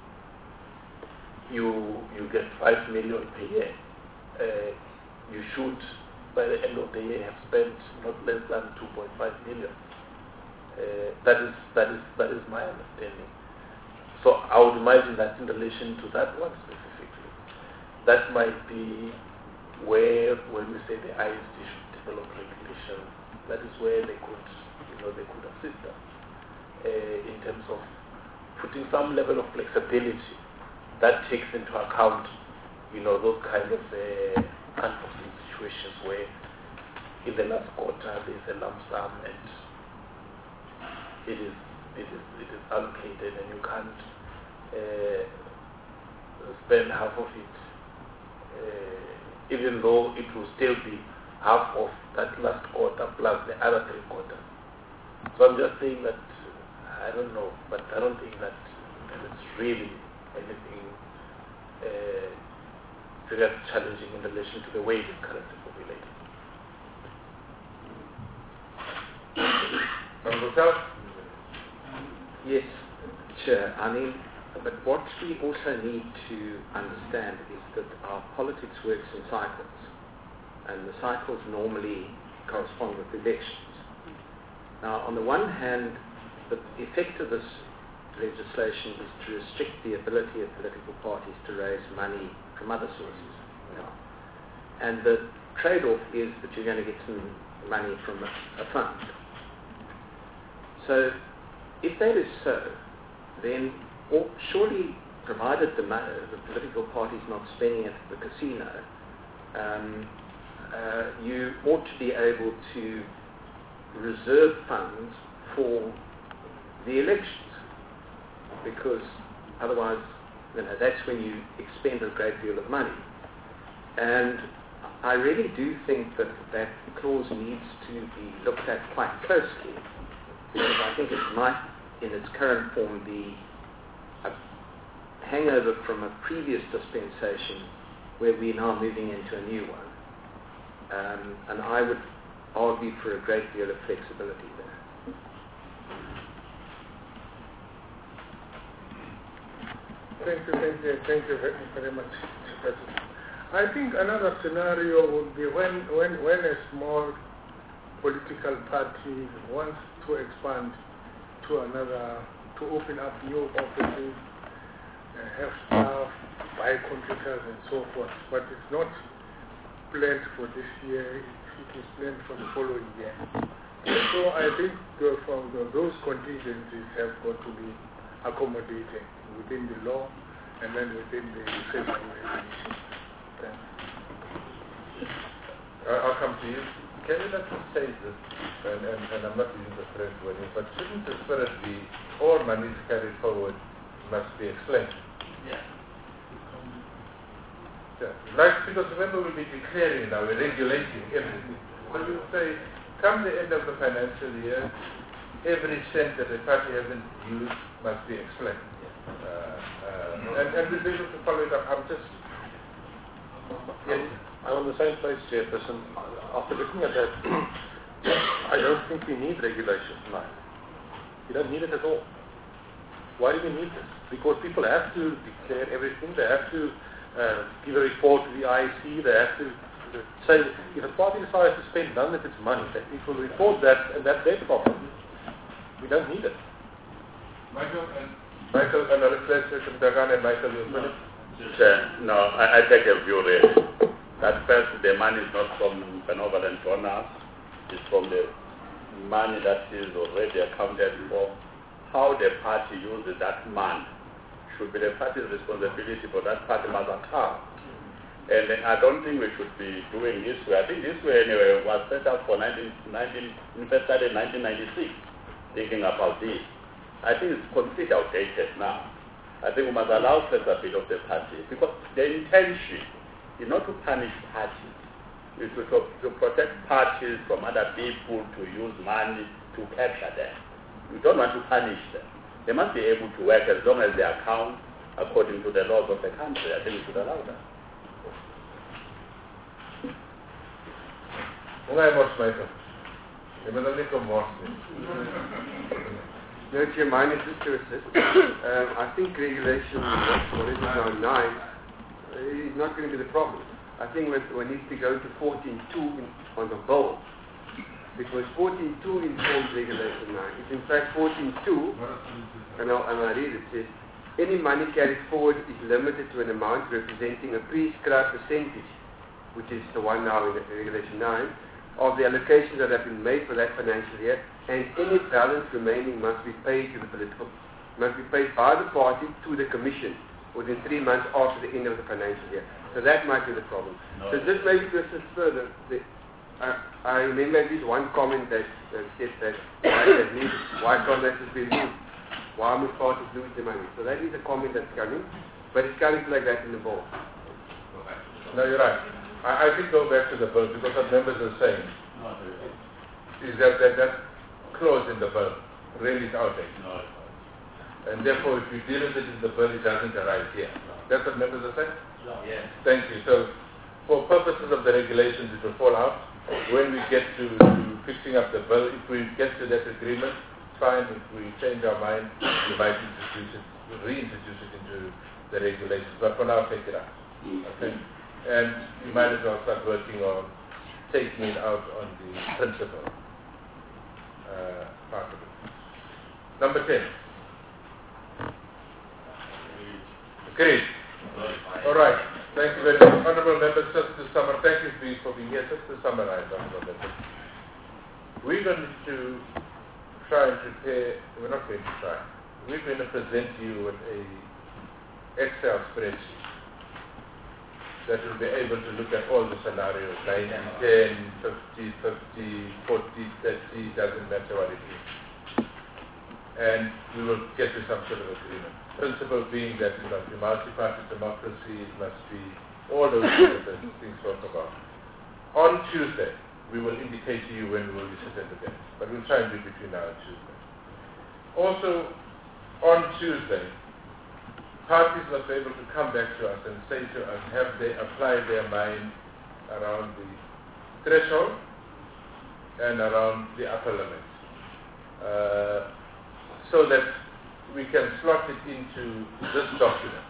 Speaker 6: you get 5 million per year. You should, by the end of the year, have spent not less than 2.5 million. That is my understanding. So I would imagine that in relation to that one specifically, that might be where, when we say the ISD should develop regulations, that is where they could assist us in terms of putting some level of flexibility that takes into account, those kind of unforeseen situations where in the last quarter there's a lump sum and it is allocated and you can't spend half of it, even though it will still be half of that last quarter plus the other 3 quarters. So I'm just saying that, I don't know, but I don't think that it's really anything very challenging in relation to the way it is currently formulated.
Speaker 4: Yes, Chair. I mean, but what we also need to understand is that our politics works in cycles, and the cycles normally correspond with elections. Now, on the one hand, the effect of this legislation is to restrict the ability of political parties to raise money from other sources. And the trade-off is that you're going to get some money from a fund. So, if that is so, then surely, provided the political party is not spending it at the casino, you ought to be able to reserve funds for the elections, because otherwise, that's when you expend a great deal of money. And I really do think that that clause needs to be looked at quite closely, because I think it might, in its current form, be a hangover from a previous dispensation where we're now moving into a new one. And I would argue for a great deal of flexibility there.
Speaker 9: Thank you very much, Mr. President. I think another scenario would be when a small political party wants to expand to another, to open up new offices, have staff, buy computers and so forth, but it's not planned for this year, it is planned for the following year. So I think those contingencies have got to be accommodated within the law and then within the federal regulation.
Speaker 3: I'll come to you. Can you let us say this, and I'm not using the French word, but shouldn't the spirit be all monies carried forward must be explained?
Speaker 8: Yeah.
Speaker 3: Like, because remember we'll be declaring now, we're regulating everything. So you say, come the end of the financial year, every cent that the party hasn't used must be explained. And we'll be able to follow it up. I'm just... Yes.
Speaker 5: I'm on the same page, Chairperson. After looking at that, I don't think we need regulation tonight. We don't need it at all. Why do we need this? Because people have to declare everything. They have to give a report to the IEC. They have to say, if a party decides to spend none of its money, that people report that, and that's their problem. We don't need it.
Speaker 3: Michael, another question, Dagan and Michael, you finish?
Speaker 8: No, I take a view really. That first, the money is not from benevolent donors, it's from the money that is already accounted for. How the party uses that money should be the party's responsibility, for that party must account. And I don't think we should be doing this way. I think this way anyway was set up for 1996, thinking about this. I think it's completely outdated now. I think we must allow flexibility of the party, because the intention is not to punish parties. It's to protect parties from other people to use money to capture them. We don't want to punish them. They must be able to work as long as they account according to the laws of the country. I think we should allow that.
Speaker 3: Michael.
Speaker 1: No, Chair, mine is just to assist. I think regulation, what is now 9, is not going to be the problem. I think we need to go to 14.2 on the bill, because 14.2 informs regulation 9. It's in fact 14.2, and I read it, says, any money carried forward is limited to an amount representing a prescribed percentage, which is the one now in regulation 9, of the allocations that have been made for that financial year, and any balance remaining must be paid by the party to the Commission within 3 months after the end of the financial year. So that might be the problem. No. So just maybe to assist further, I remember at least one comment that said that why can't that just be removed? Why must parties lose their money? So that is a comment that's coming. But it's currently like that in the bill.
Speaker 3: No, you're right. I think go back to the bill because what members are saying is that clause in the bill really is outdated. And therefore, if you deal with it in the bill, it doesn't arise here. That's what members are saying?
Speaker 6: Yes.
Speaker 3: Thank you. So, for purposes of the regulations, it will fall out. When we get to fixing up the bill, if we get to that agreement, fine. If we change our mind, we might reintroduce it into the regulations. But for now, take it out. Okay? And you might as well start working on taking it out on the principal part of it. Number 10. Agreed. All right. Thank you very much. Honorable members, just to summarize, thank you for being here. Just to summarize, honorable members, we're going to try and prepare, we're not going to try, we're going to present you with a Excel spreadsheet that will be able to look at all the scenarios, 9, 10, 50, 50, 40, 30, doesn't matter what it is. And we will get to some sort of agreement. Principle being that it must be multi-party democracy, it must be all those things talked about. On Tuesday, we will indicate to you when we will be sitting together. But we'll try and do it between now and Tuesday. Also, on Tuesday, parties must be able to come back to us and say to us, have they applied their mind around the threshold and around the upper limit, so that we can slot it into this document.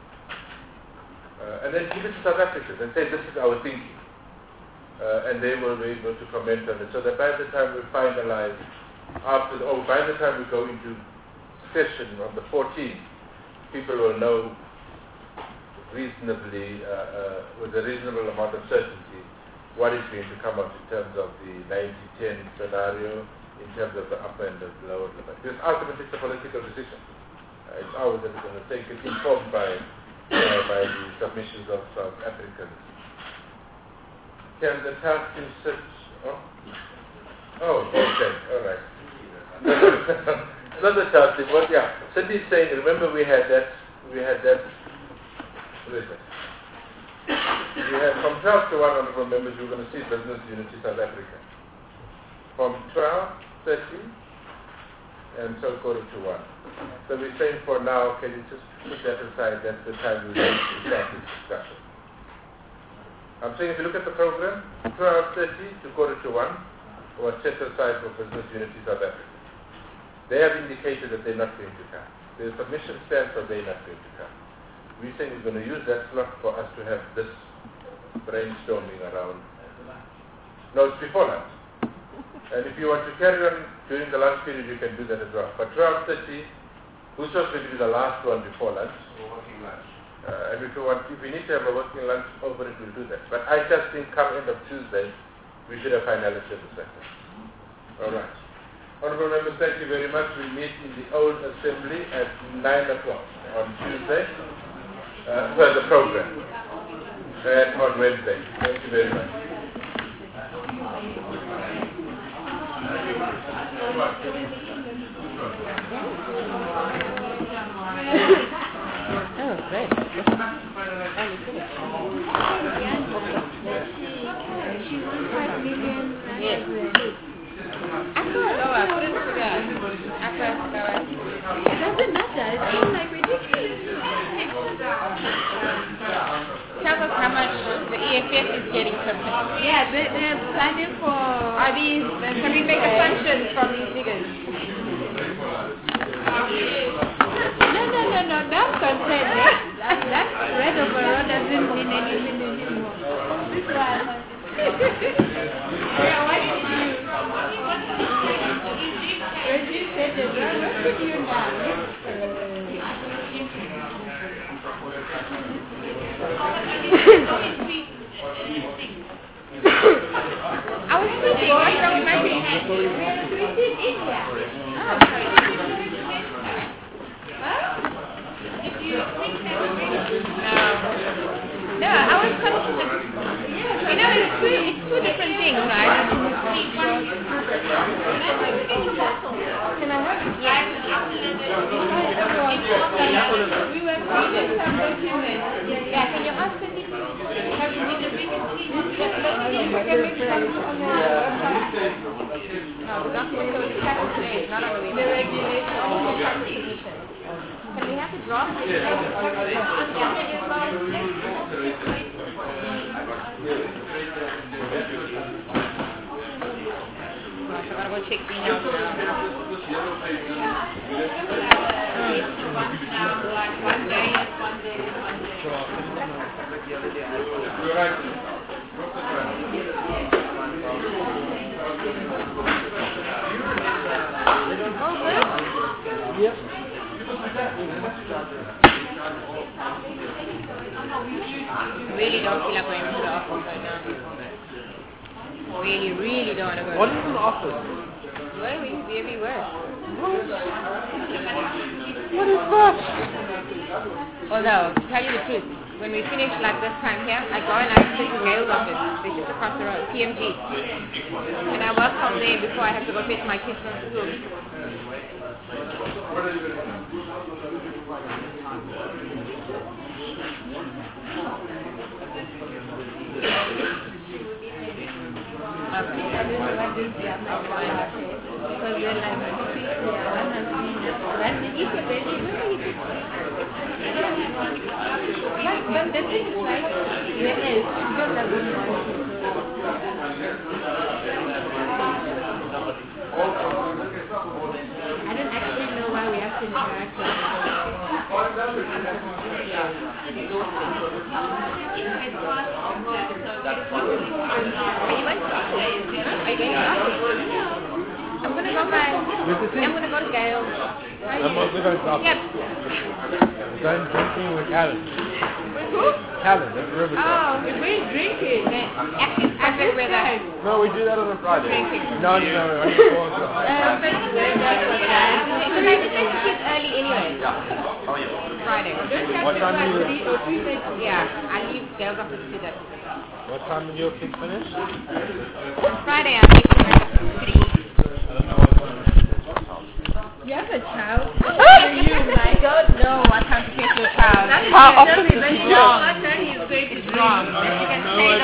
Speaker 3: And then give it to South Africans and say, this is our thinking. And they will be able to comment on it. So that by the time we finalize, by the time we go into session on the 14th, people will know reasonably, with a reasonable amount of certainty, what is going to come out in terms of the 90-10 scenario, in terms of the upper and the lower limit. Because ultimately it's a political decision. It's ours that we're going to take it, informed by the submissions of South Africans. Can the task team sit? Oh, okay, all right. Not the task team, but yeah. Cindy's saying, remember we had that, what is it? We had from 12 to 1 honorable members, we were going to see Business Unity South Africa. From 12:30 and so 1:45 to 1. So we're saying for now, can you just put that aside? That's the time we will start this discussion. I'm saying if you look at the program, 12:30 to 1:45 to 1 was set aside for Business Unity South Africa. They have indicated that they're not going to come. Their submission stands for they're not going to come. We're saying we're going to use that slot for us to have this brainstorming around. No, it's before lunch. And if you want to carry on during the lunch period, you can do that as well. But 12:30, who's supposed to be the last one before lunch? Working lunch. And if we need to have a working lunch over it, we'll do that. But I just think come end of Tuesday, we should have finalized the second. All right. Honorable members, thank you very much. We meet in the old assembly at 9 o'clock on Tuesday for the program. And on Wednesday. Thank you very much.
Speaker 7: Oh, great.
Speaker 10: She won 5 million.
Speaker 7: Yes.
Speaker 10: It doesn't matter. It seems like ridiculous.
Speaker 7: Tell us how much the EFF is getting from it.
Speaker 10: Yeah, they're planning for...
Speaker 7: Are these, can we make assumptions from these figures?
Speaker 10: No, that's concerned. That red overall doesn't mean anything anymore. Yeah, what did you... Reggie said it. What did you now?
Speaker 7: I was thinking, what's wrong with my hand?
Speaker 10: We did India.
Speaker 7: Oh, sorry. No, I was confused. You know, it's two different things, right? Can I have it? Yes. We were Yeah, can you ask the people? Have you seen the biggest team? No, the document was attached today, it's not on the website. The regulation. Can we have the draft? Gosh, I gotta go check emails now. One day.
Speaker 5: Yep.
Speaker 7: Really don't feel like going to the office right now. Really don't want to go.
Speaker 5: What is an office?
Speaker 7: Where we work.
Speaker 5: What is that?
Speaker 7: Although, to tell you the truth, when we finish like this time here, I go and I sit in Gail's office, which is across the road, PMG. And I work from there before I have to go fetch my kids from school.
Speaker 10: But the thing is like, where else? I don't actually know why we have to interact with
Speaker 7: I'm going to go to Gail's.
Speaker 5: We're going to office.
Speaker 7: Yep.
Speaker 5: Going drinking with Alan.
Speaker 7: With who?
Speaker 5: Alan at Riverside.
Speaker 7: Oh, we're drinking. Actually, it's perfect weather.
Speaker 5: No, we do that on a Friday.
Speaker 7: Drinking.
Speaker 5: No, only 4 o'clock.
Speaker 7: Because I just like to keep early anyway.
Speaker 6: Oh, yeah.
Speaker 7: Friday.
Speaker 5: What time do you...
Speaker 7: Yeah, I leave Gail's office to that.
Speaker 5: What time do your kids finish?
Speaker 7: Friday, I'm making my 3.
Speaker 10: You have a child?
Speaker 7: I don't know what time to take your child.
Speaker 10: How often
Speaker 7: is it wrong?
Speaker 10: What time is going to
Speaker 7: It's wrong. That you can say